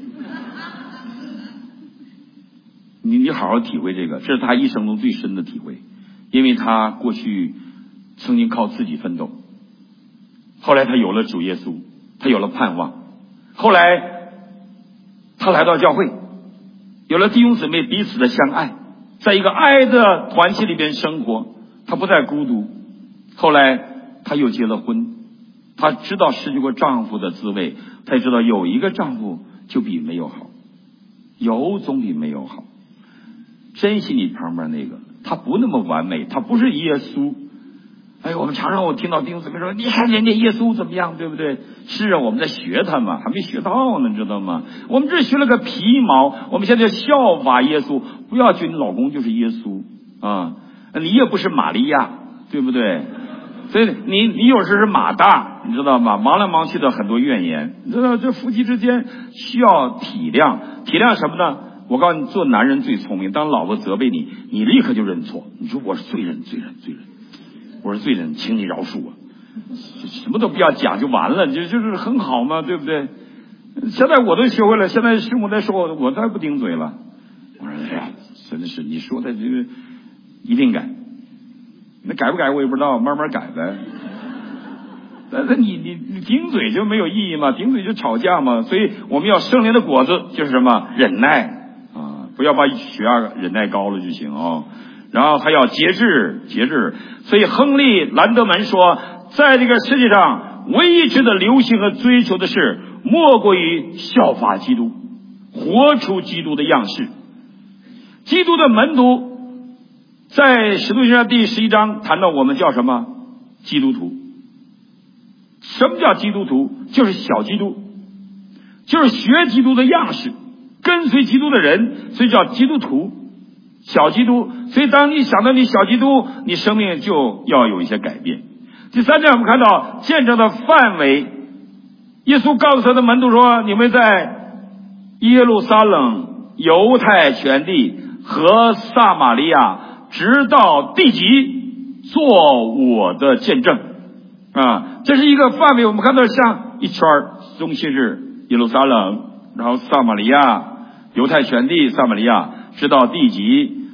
你好好体会这个，这是他一生中最深的体会，因为他过去曾经靠自己奋斗，后来他有了主耶稣，他有了盼望，后来他来到教会，有了弟兄姊妹彼此的相爱，在一个爱的团体里边生活，他不再孤独。后来他又结了婚，他知道失去过丈夫的滋味，他也知道有一个丈夫就比没有好，有总比没有好。珍惜你旁边那个，他不那么完美，他不是耶稣。哎，我们常常我听到弟兄姊妹说，你看人家耶稣怎么样，对不对？是啊，我们在学他嘛，还没学到呢，知道吗？我们这学了个皮毛，我们现在效法耶稣，不要觉得你老公就是耶稣啊，你也不是玛利亚，对不对？所以你有时是马大，你知道吗？忙来忙去的很多怨言，你知道这夫妻之间需要体谅，体谅什么呢？我告诉你，做男人最聪明，当老婆责备你，你立刻就认错，你说我是罪人，我是罪人，请你饶恕我，什么都不要讲就完了，就是很好嘛，对不对？现在我都学会了，现在师母在说我再不顶嘴了。我说哎呀，真的是你说的这个一定改，那改不改我也不知道，慢慢改呗。但是你顶嘴就没有意义嘛，顶嘴就吵架嘛。所以我们要圣灵的果子，就是什么忍耐不要把血压忍耐高了就行然后还要节制。所以亨利·兰德门说，在这个世界上唯一值得流行和追求的事，莫过于效法基督，活出基督的样式。基督的门徒在使徒行传第11章谈到我们叫什么？基督徒。什么叫基督徒？就是小基督，就是学基督的样式，跟随基督的人，所以叫基督徒，小基督。所以当你想到你小基督，你生命就要有一些改变。第3点，我们看到见证的范围，耶稣告诉他的门徒说，你们在耶路撒冷、犹太全地和撒玛利亚直到地极做我的见证这是一个范围。我们看到像一圈，中心是耶路撒冷，然后撒玛利亚、犹太全地、撒玛利亚直到地极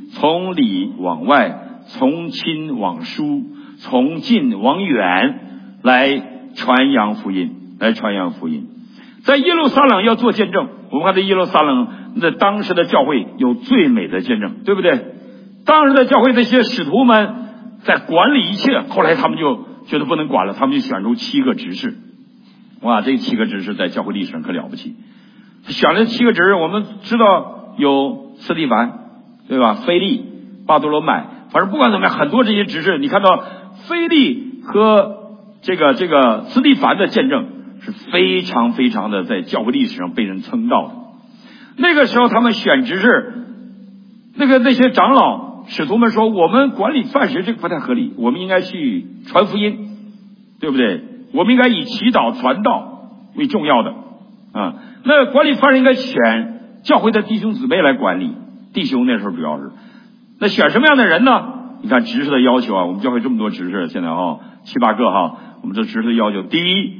从里往外，从亲往疏，从近往远，来传扬福音，在耶路撒冷要做见证。我们看在耶路撒冷的当时的教会有最美的见证，对不对？当时的教会那些使徒们在管理一切，后来他们就觉得不能管了，他们就选出7个执事。哇，这7个执事在教会历史上可了不起。选了7个执事，我们知道有司提反，对吧？腓利、巴多罗买，反正不管怎么样，很多这些执事，你看到腓利和这个司提反的见证是非常非常的在教会历史上被人称道的。那个时候他们选执事，那些长老使徒们说，我们管理饭食这个不太合理，我们应该去传福音，对不对？我们应该以祈祷传道为重要的啊。那管理饭食应该选教会的弟兄姊妹来管理，弟兄那时候主要是。那选什么样的人呢？你看执事的要求啊，我们教会这么多执事，现在7、8个我们这执事的要求，第一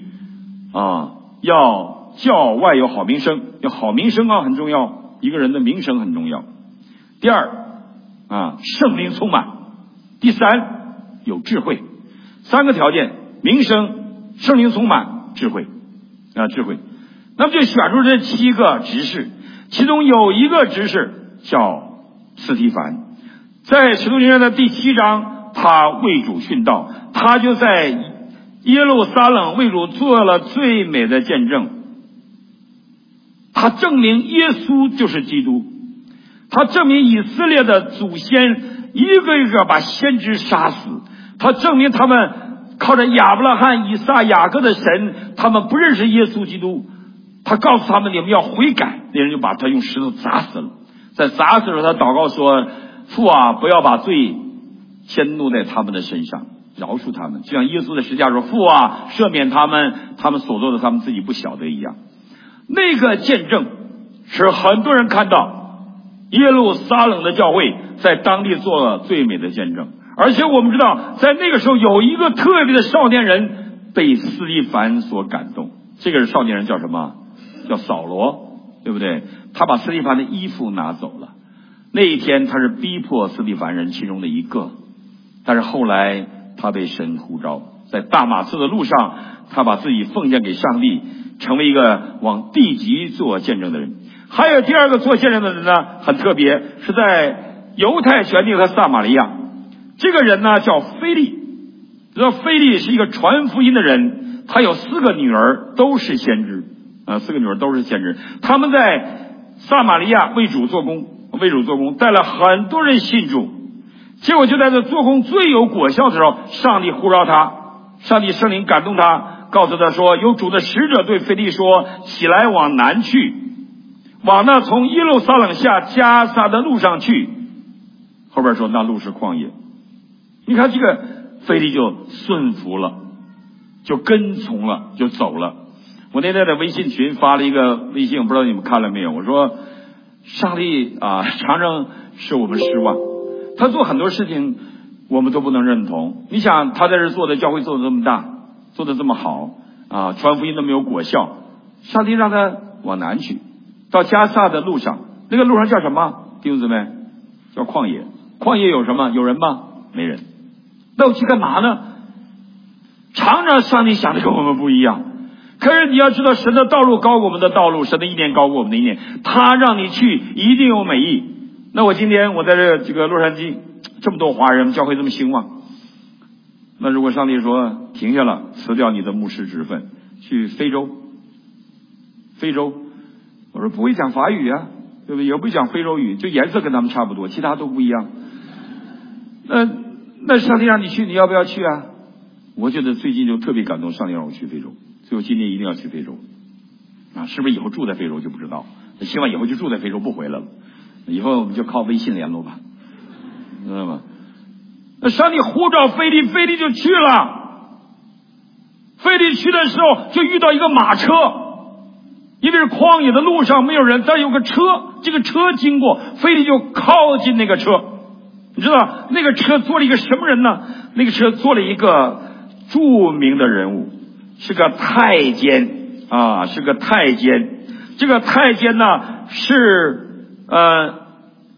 要教外有好名声，要好名声很重要，一个人的名声很重要。第二圣灵充满。第三有智慧。3个条件：名声、圣灵充满、智慧。那么就选出这7个执事，其中有一个执事叫司提反，在使徒行传的第7章，他为主殉道，他就在耶路撒冷为主做了最美的见证。他证明耶稣就是基督，他证明以色列的祖先一个一个把先知杀死，他证明他们靠着亚伯拉罕、以撒、雅各的神，他们不认识耶稣基督。他告诉他们，你们要悔改，那人就把他用石头砸死了。在砸死的时候，他祷告说，父啊，不要把罪迁怒在他们的身上，饶恕他们，就像耶稣的十字架说，父啊，赦免他们，他们所做的他们自己不晓得一样。那个见证使很多人看到耶路撒冷的教会在当地做了最美的见证。而且我们知道，在那个时候有一个特别的少年人被司提反所感动。这个少年人叫什么？叫扫罗，对不对？他把司提反的衣服拿走了。那一天他是逼迫司提反人其中的一个，但是后来他被神呼召，在大马色的路上，他把自己奉献给上帝，成为一个往地极做见证的人。还有第二个做见证的人呢，很特别，是在犹太全地和撒玛利亚。这个人呢叫腓利，知道腓利是一个传福音的人，他有4个女儿都是先知，4个女儿都是先知。他们在撒玛利亚为主做工，带了很多人信主。结果就在这做工最有果效的时候，上帝呼召他，上帝圣灵感动他，告诉他说，有主的使者对腓利说，起来往南去，往那从耶路撒冷下加撒的路上去。后边说那路是旷野。你看这个腓利就顺服了，就跟从了，就走了。我那天在微信群发了一个微信，我不知道你们看了没有。我说上帝常常使我们失望，他做很多事情我们都不能认同。你想他在这做的教会做的这么大，做的这么好传福音都没有果效，上帝让他往南去，到加撒的路上。那个路上叫什么？弟兄姊妹，叫旷野。旷野有什么？有人吗？没人。那我去干嘛呢？常常上帝想的跟我们不一样。可是你要知道，神的道路高过我们的道路，神的意念高过我们的意念，他让你去一定有美意。那我今天我在这个洛杉矶，这么多华人，教会这么兴旺，那如果上帝说停下了，辞掉你的牧师职分，去非洲，我说不会讲法语啊，对不对？也不会讲非洲语，就颜色跟他们差不多，其他都不一样。那上帝让你去，你要不要去啊？我觉得最近就特别感动，上帝让我去非洲，所以我今年一定要去非洲是不是以后住在非洲就不知道，希望以后就住在非洲不回来了，以后我们就靠微信联络吧，知道吗？那上帝呼召腓利，腓利就去了。腓利去的时候就遇到一个马车，因为是旷野的路上没有人，但有个车，这个车经过，腓利就靠近那个车。你知道那个车坐了一个什么人呢？那个车坐了一个著名的人物，是个太监是个太监。这个太监呢是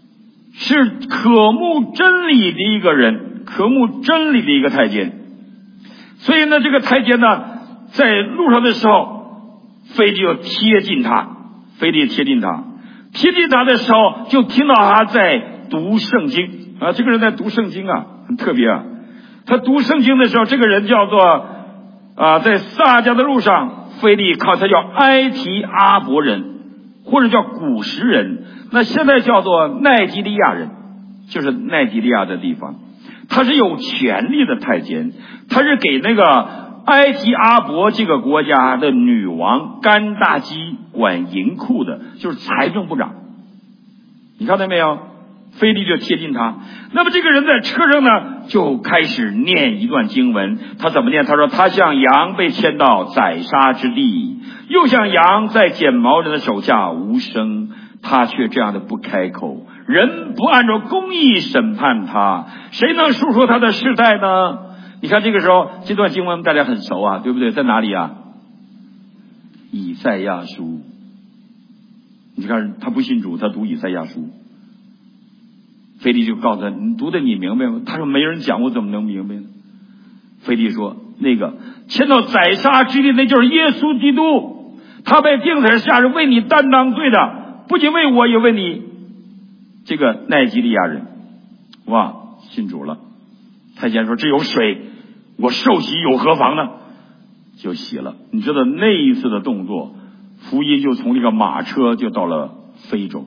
是渴慕真理的一个人，渴慕真理的一个太监。所以呢，这个太监呢，在路上的时候，腓力就贴近他，腓力贴近他的时候，就听到他在读圣经啊。这个人在读圣经啊，很特别啊。他读圣经的时候，这个人叫做在撒迦的路上，腓力他叫埃提阿伯人，或者叫古时人，那现在叫做奈及利亚人，就是奈及利亚的地方。他是有权力的太监，他是给那个埃提阿伯这个国家的女王甘大基管银库的，就是财政部长。你看到没有？腓力就贴近他。那么这个人在车上呢，就开始念一段经文。他怎么念？他说：他像羊被牵到宰杀之地，又像羊在剪毛人的手下无声，他却这样的不开口。人不按照公义审判他，谁能述说他的世代呢？你看这个时候，这段经文大家很熟啊，对不对？在哪里啊？以赛亚书。你看他不信主，他读以赛亚书。腓力就告诉他：你读的你明白吗？他说：没人讲，我怎么能明白呢？腓力说：那个牵到宰杀之地，那就是耶稣基督，他被钉在下是为你担当罪的，不仅为我，也为你这个奈及利亚人。哇，信主了。太监说：这有水，我受洗有何妨呢？就洗了。你知道那一次的动作，福音就从这个马车就到了非洲。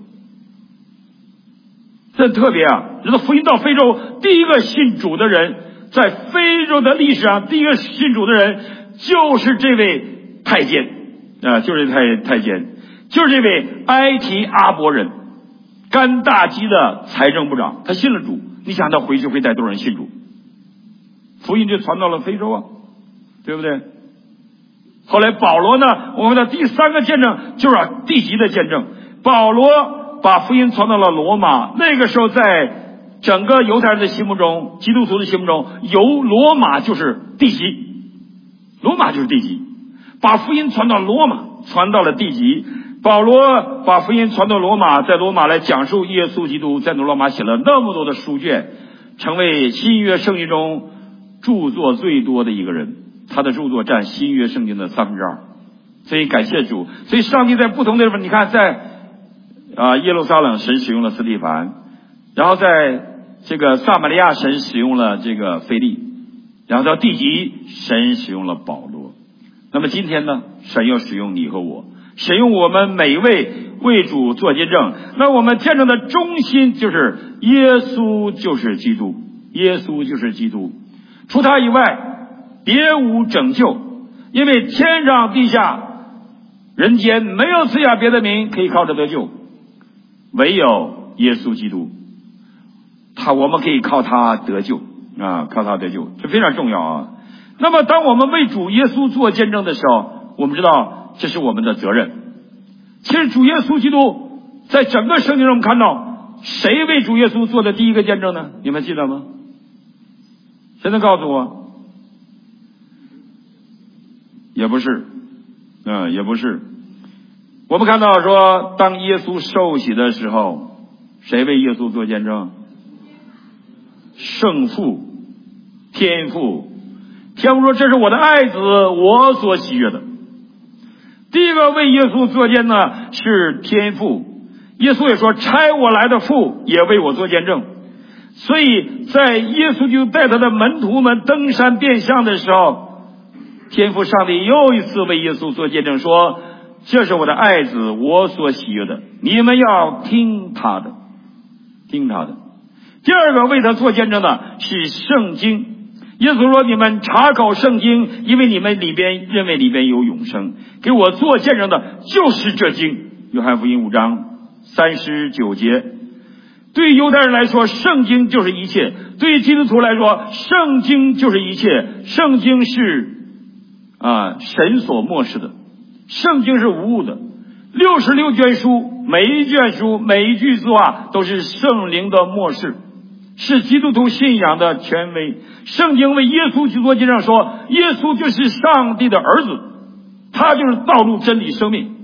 这特别啊！知道福音到非洲，第一个信主的人，在非洲的历史上，第一个信主的人就是这位太监就是太监，就是这位埃提阿伯人，甘大基的财政部长。他信了主，你想他回去会带多少人信主？福音就传到了非洲啊，对不对？后来保罗呢，我们的第三个见证就是地级的见证。保罗把福音传到了罗马，那个时候在整个犹太人的心目中，基督徒的心目中，罗马就是地级，罗马就是地级。把福音传到罗马，传到了地级。保罗把福音传到罗马，在罗马来讲述耶稣基督，在罗马写了那么多的书卷，成为新约圣经中著作最多的一个人。他的著作占新约圣经的2/3，所以感谢主。所以上帝在不同的地方，你看在耶路撒冷神使用了司提反，然后在这个撒玛利亚神使用了这个腓力，然后到地级神使用了保罗。那么今天呢，神又使用你和我，使用我们每一位为主做见证。那我们见证的中心就是耶稣就是基督，耶稣就是基督，除他以外别无拯救，因为天上地下人间没有赐下别的名可以靠着得救，唯有耶稣基督，我们可以靠他得救靠他得救，这非常重要啊。那么当我们为主耶稣做见证的时候，我们知道这是我们的责任。其实主耶稣基督在整个圣经中，我们看到谁为主耶稣做的第一个见证呢？你们记得吗？谁能告诉我？也不是，也不是。我们看到说，当耶稣受洗的时候，谁为耶稣做见证？圣父，天父。天父说：这是我的爱子，我所喜悦的。第一个为耶稣做见呢是天父。耶稣也说：差我来的父也为我做见证。所以在耶稣就带他的门徒们登山变相的时候，天父上帝又一次为耶稣做见证，说：这是我的爱子，我所喜悦的，你们要听他的，听他的。第二个为他做见证的是圣经。耶稣说：你们查考圣经，因为你们认为里边有永生，给我做见证的就是这经。约翰福音5章39节。对于犹太人来说，圣经就是一切；对于基督徒来说，圣经就是一切。圣经是神所默示的，圣经是无误的。66卷书，每一卷书每一句话都是圣灵的默示，是基督徒信仰的权威。圣经为耶稣去做见证，说耶稣就是上帝的儿子，他就是道路真理生命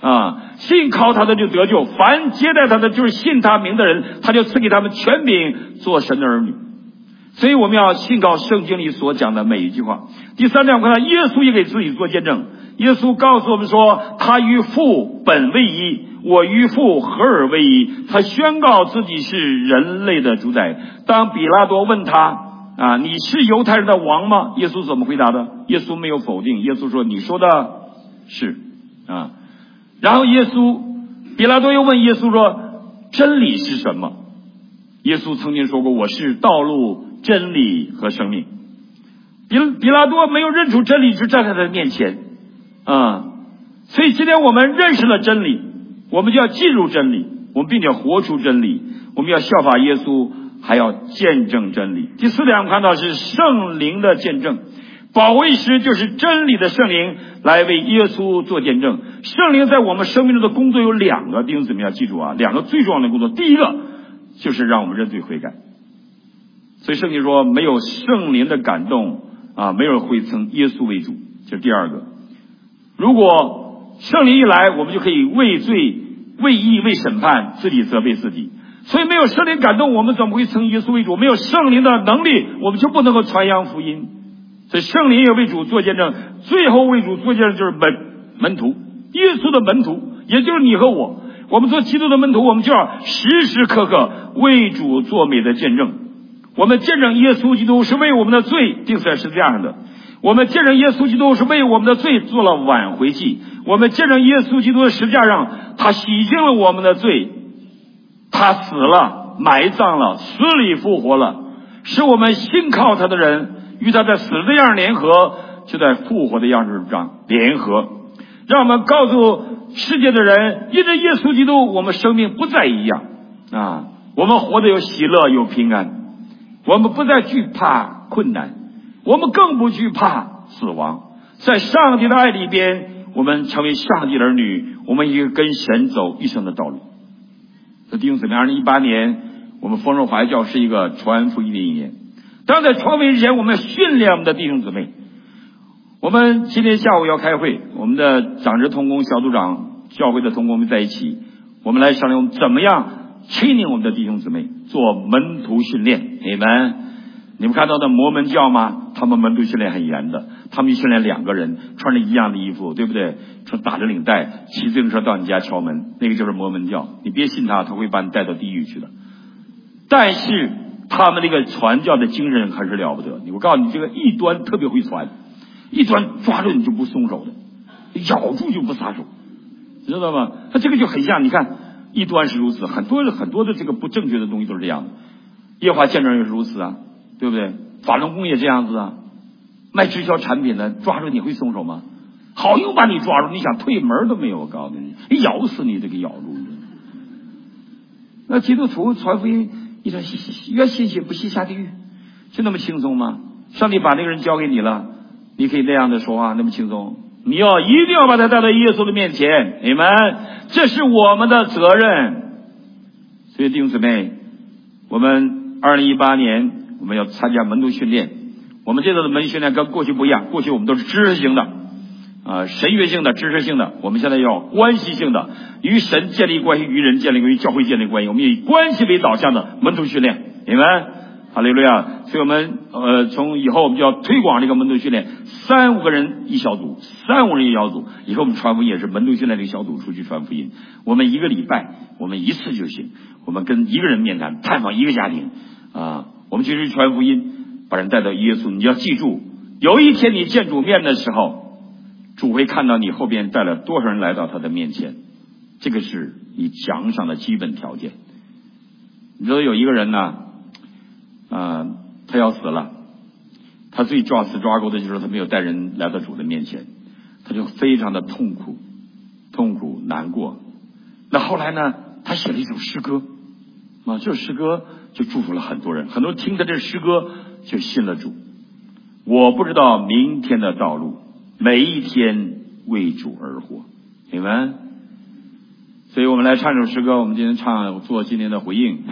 信靠他的就得救，凡接待他的就是信他名的人，他就赐给他们权柄做神的儿女。所以我们要信靠圣经里所讲的每一句话。第三点，我们看到耶稣也给自己做见证。耶稣告诉我们说，他与父本为一，我与父合而为一。他宣告自己是人类的主宰。当比拉多问他你是犹太人的王吗？耶稣怎么回答的？耶稣没有否定，耶稣说你说的是然后比拉多又问耶稣说，真理是什么？耶稣曾经说过，我是道路真理和生命。比拉多没有认出真理，就站在他的面前所以今天我们认识了真理，我们就要进入真理，我们并且活出真理，我们要效法耶稣，还要见证真理。第四点，我们看到是圣灵的见证。保惠师就是真理的圣灵来为耶稣做见证。圣灵在我们生命中的工作有两个，弟兄姊妹要记住两个最重要的工作。第一个就是让我们认罪悔改。所以圣经说，没有圣灵的感动没有人会称耶稣为主，这是第二个。如果圣灵一来，我们就可以为罪、为义、为审判，自己责备自己。所以没有圣灵感动，我们怎么会称耶稣为主？没有圣灵的能力，我们就不能够传扬福音。所以圣灵也为主做见证，最后为主做见证就是门徒，耶稣的门徒，也就是你和我。我们做基督的门徒，我们就要时时刻刻为主做美的见证。我们见证耶稣基督是为我们的罪钉死在十字架上的，我们见证耶稣基督是为我们的罪做了挽回祭，我们见证耶稣基督的十字架上，他洗净了我们的罪，他死了，埋葬了，死里复活了，使我们信靠他的人与他在死的样联合，就在复活的样式上联合，让我们告诉世界的人，因着耶稣基督，我们生命不再一样我们活得有喜乐有平安，我们不再惧怕困难，我们更不惧怕死亡。在上帝的爱里边，我们成为上帝的儿女，我们也跟神走一生的道路。这弟兄姊妹，2018年我们丰盛华教是一个传福音的一年。当然在传福音之前，我们要训练我们的弟兄姊妹。我们今天下午要开会，我们的长职同工小组长教会的同工们在一起，我们来商量怎么样training我们的弟兄姊妹做门徒训练。你们看到的摩门教吗？他们门徒训练很严的，他们训练2个人穿着一样的衣服，对不对？打着领带，骑自行车到你家敲门，那个就是摩门教。你别信他会把你带到地狱去的。但是他们那个传教的精神还是了不得。我告诉你，这个异端特别会传，异端抓住你就不松手的，咬住就不撒手，知道吗？他这个就很像，你看异端是如此，很多的这个不正确的东西都是这样的。耶和华见证也是如此对不对？法轮功也这样子卖直销产品的抓住你会松手吗？好又把你抓住，你想退门都没有。我告诉你，咬死你，这个咬住。那基督徒传福音，你说越信血不信下地狱，就那么轻松吗？上帝把那个人交给你了，你可以那样的说话，那么轻松？你一定要把他带到耶稣的面前，你们，这是我们的责任。所以弟兄姊妹，我们2018年我们要参加门徒训练。我们这次的门徒训练跟过去不一样，过去我们都是知识型的神学性的、知识性的，我们现在要关系性的，与神建立关系，与人建立关系，教会建立关系，我们以关系为导向的门徒训练。你们哈利路亚。所以我们从以后我们就要推广这个门徒训练，3-5个人一小组，3-5人一小组。以后我们传福音也是门徒训练这个小组出去传福音。我们1个礼拜，我们1次就行。我们跟1个人面谈，探访1个家庭我们去传福音，把人带到耶稣。你要记住，有一天你见主面的时候，主会看到你后边带了多少人来到他的面前，这个是你奖赏的基本条件。你知道有一个人呢他要死了，他最抓狗的就是他没有带人来到主的面前，他就非常的痛苦难过。那后来呢，他写了一首诗歌这首诗歌就祝福了很多人，很多人听他这诗歌就信了主。我不知道明天的道路，每一天为主而活，你们。所以我们来唱这首诗歌，我们今天做今天的回应，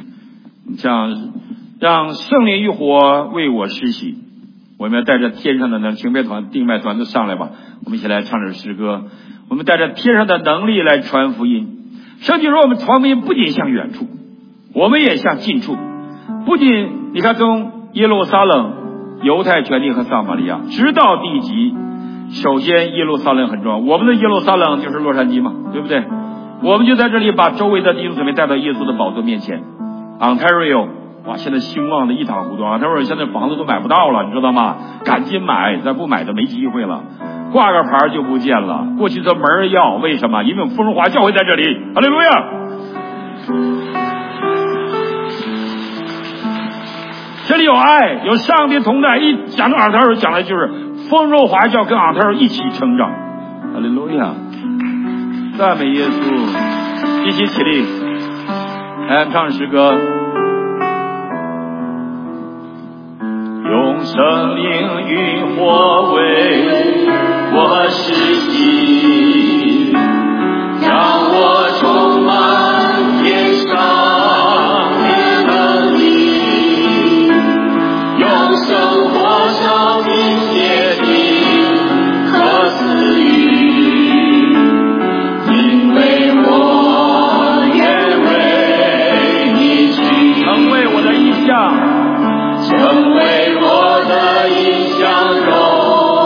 让圣灵与火为我施洗。我们要带着天上的定麦团都上来吧，我们一起来唱这首诗歌。 我们带着天上的能力来传福音。圣经说我们传福音不仅向远处，我们也向近处。不仅你看从耶路撒冷、犹太全地和撒玛利亚直到地极，首先耶路撒冷很重要，我们的耶路撒冷就是洛杉矶嘛，对不对？我们就在这里把周围的弟兄姊妹带到耶稣的宝座面前。Ontario， 哇，现在兴旺的一塌糊涂。Ontario 现在房子都买不到了，你知道吗？赶紧买，再不买就没机会了。挂个牌就不见了，过去的门要，为什么？因为丰荣华教会在这里。哈利路亚！这里有爱，有上帝同在。一讲到Ontario，讲的就是丰荣华教跟Ontario一起成长。哈利路亚！赞美耶稣！一起起立，来唱诗歌。用生命与火为我实际，让我充满天上的能力，用生活上的洁净和私欲，因为我愿为你去，成为我的意象，成为我的意象中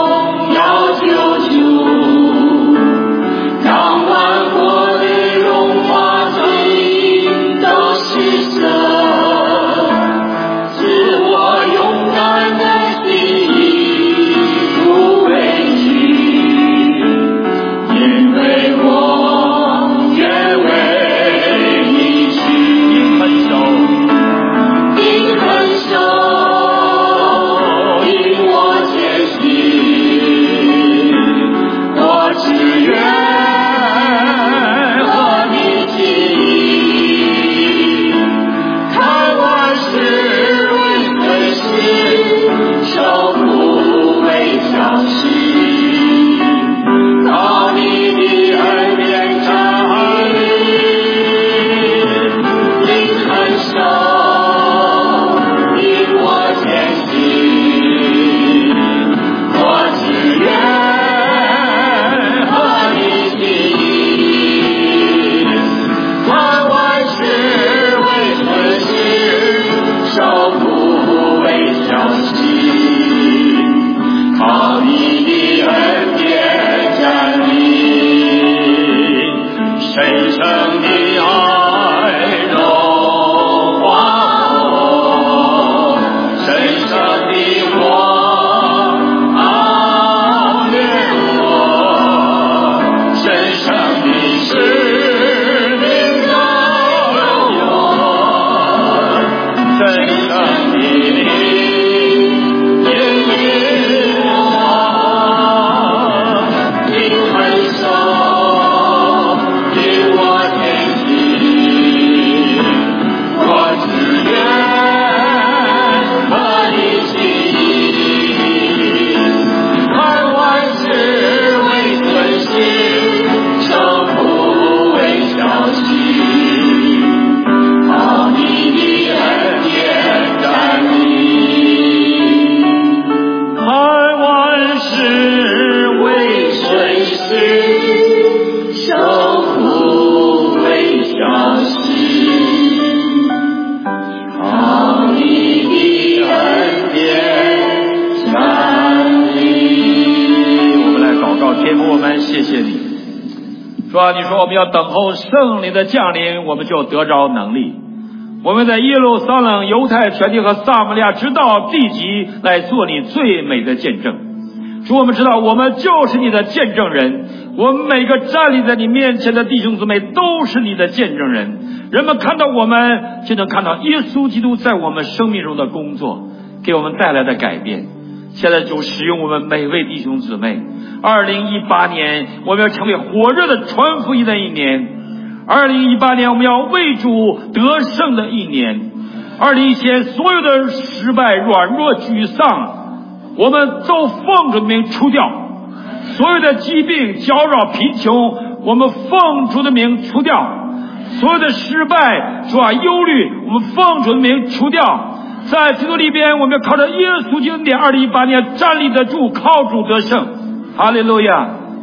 你说我们要等候圣灵的降临，我们就得着能力。我们在耶路撒冷、犹太全地和撒玛利亚直到地极来做你最美的见证。主，我们知道我们就是你的见证人，我们每个站立在你面前的弟兄姊妹都是你的见证人。人们看到我们，就能看到耶稣基督在我们生命中的工作，给我们带来的改变。现在就使用我们每位弟兄姊妹。2018年我们要成为火热的传福音的一年，2018年我们要为主得胜的一年。2017年所有的失败、软弱、沮丧，我们都奉主的名除掉；所有的疾病、搅扰、贫穷，我们奉主的名除掉；所有的失败、忧虑，我们奉主的名除掉。在基督里边，我们要靠着耶稣基督的2018年站立得住，靠主得胜。哈利路亚！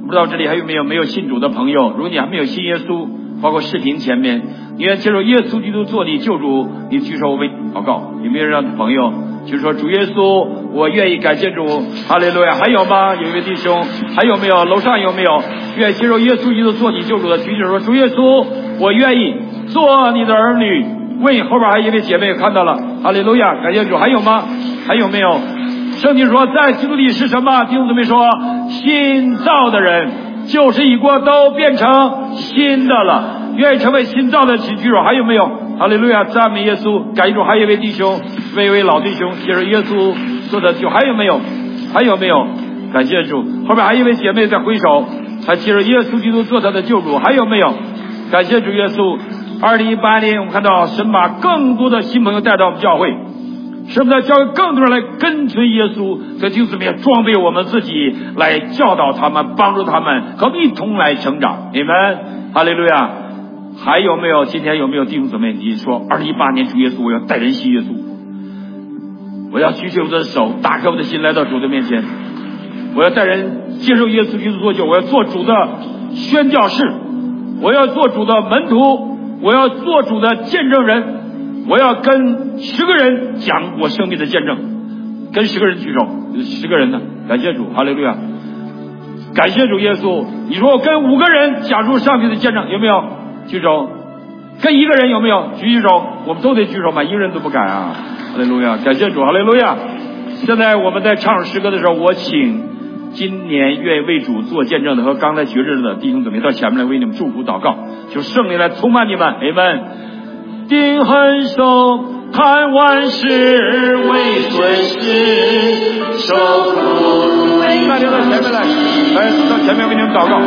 不知道这里还有没有信主的朋友，如果你还没有信耶稣，包括视频前面你愿接受耶稣基督做你救主，你举手为祷告。有没有让朋友就说主耶稣我愿意感谢主，哈利路亚。还有吗？有一位弟兄，还有没有？楼上有没有愿意接受耶稣基督做你救主的？举手说主耶稣我愿意做你的儿女。问后边还有一位姐妹看到了，哈利路亚，感谢主。还有吗？还有没有？圣经说在基督里是什么？弟兄姊妹说新造的人，旧事已过，都变成新的了。愿意成为新造的请举手。还有没有？哈利路亚，赞美耶稣。感谢主。还有一位弟兄，一位老弟兄接受耶稣做的救。还有没有？还有没有？感谢主。后边还有一位姐妹在挥手，还接受耶稣基督做他的救主。还有没有？感谢主耶稣。2018年我们看到神把更多的新朋友带到我们教会，是不是教会更多人来跟随耶稣？在弟兄姊妹装备我们自己，来教导他们，帮助他们，和我们一同来成长。你们哈利路亚。还有没有？今天有没有弟兄姊妹你说2018年主耶稣我要带人信耶稣，我要举起我的手，打开我的心来到主的面前，我要带人接受耶稣基督做救，我要做主的宣教士，我要做主的门徒，我要做主的见证人，我要跟10个人讲我生命的见证。跟10个人举手，10个人呢？感谢主，哈利路亚，感谢主耶稣。你说我跟5个人讲述上帝的见证，有没有？举手。跟1个人有没有？举手。我们都得举手嘛，1个人都不敢啊。哈利路亚，感谢主，哈利路亚。现在我们在唱诗歌的时候，我请今年愿意为主做见证的和刚才决志的弟兄姊妹到前面来为你们祝福祷告，求圣灵来充满你们。阿们。定恒守，看万事为损失，受苦为大家到前面来，到前面为你们祷告。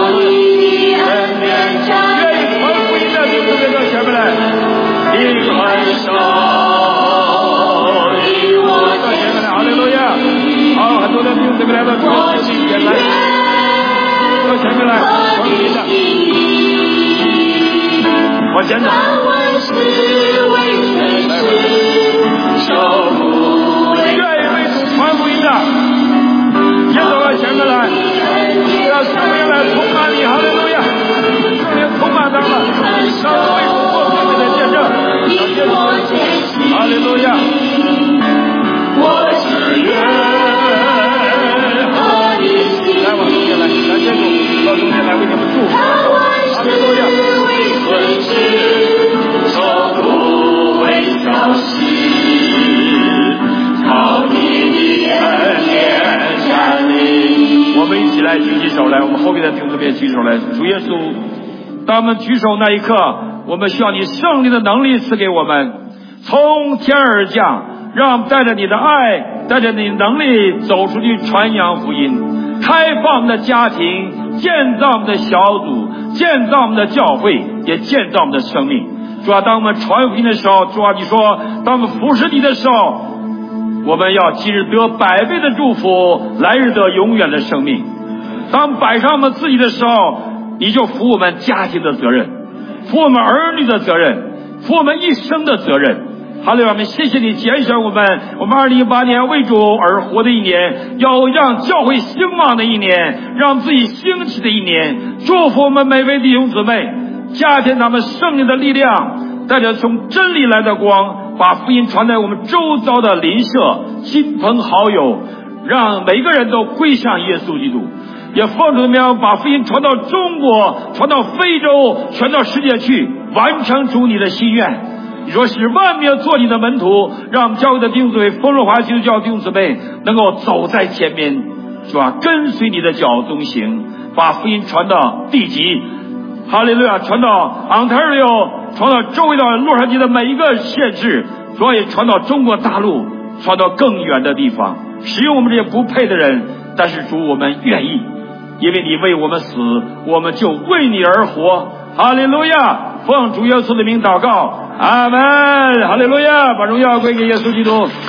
愿意传福音的弟兄姊妹到前面来。定恒守，到前面来，哈利路亚。好，很多的弟兄姊妹来到主耶稣面前来，到前面来传福音的，往前走。愿意为主传福音的，也走到前面来，让圣灵来充满你，哈利路亚，圣灵充满他们，让为主做生命的见证，感谢主，哈利路亚。我只愿和你一起，来往中间来，感谢主，到中间来为你们祝福，哈利路亚。受苦为小事，靠你的恩典站立。我们一起来举起手来，我们后面的弟兄姊妹举手来。主耶稣，当我们举手那一刻，我们需要你圣灵的能力赐给我们，从天而降，让我们带着你的爱，带着你的能力走出去传扬福音，开放我们的家庭，建造我们的小组，建造我们的教会，也建造我们的生命。主啊，当我们传福音的时候，主啊，你说当我们服侍你的时候，我们要今日得100倍的祝福，来日得永远的生命。当我们摆上我们自己的时候，你就负我们家庭的责任，负我们儿女的责任，负我们一生的责任。哈利路亚，谢谢你拣选我们2018年为主而活的一年，要让教会兴旺的一年，让自己兴起的一年。祝福我们每位弟兄姊妹，加添他们圣灵的力量，带着从真理来的光，把福音传在我们周遭的邻舍、亲朋好友，让每个人都归向耶稣基督。也奉主的名把福音传到中国，传到非洲，传到世界去，完成主你的心愿。你说使万民做你的门徒，让我们教会的弟兄姊妹，丰润华基督教弟兄姊妹能够走在前面，是吧？跟随你的脚踪行，把福音传到地极，哈利路亚，传到 Ontario， 传到周围的洛杉矶的每一个县市，主要也传到中国大陆，传到更远的地方。使用我们这些不配的人，但是主我们愿意，因为你为我们死，我们就为你而活。哈利路亚，奉主耶稣的名祷告，阿门。哈利路亚，把荣耀归给耶稣基督。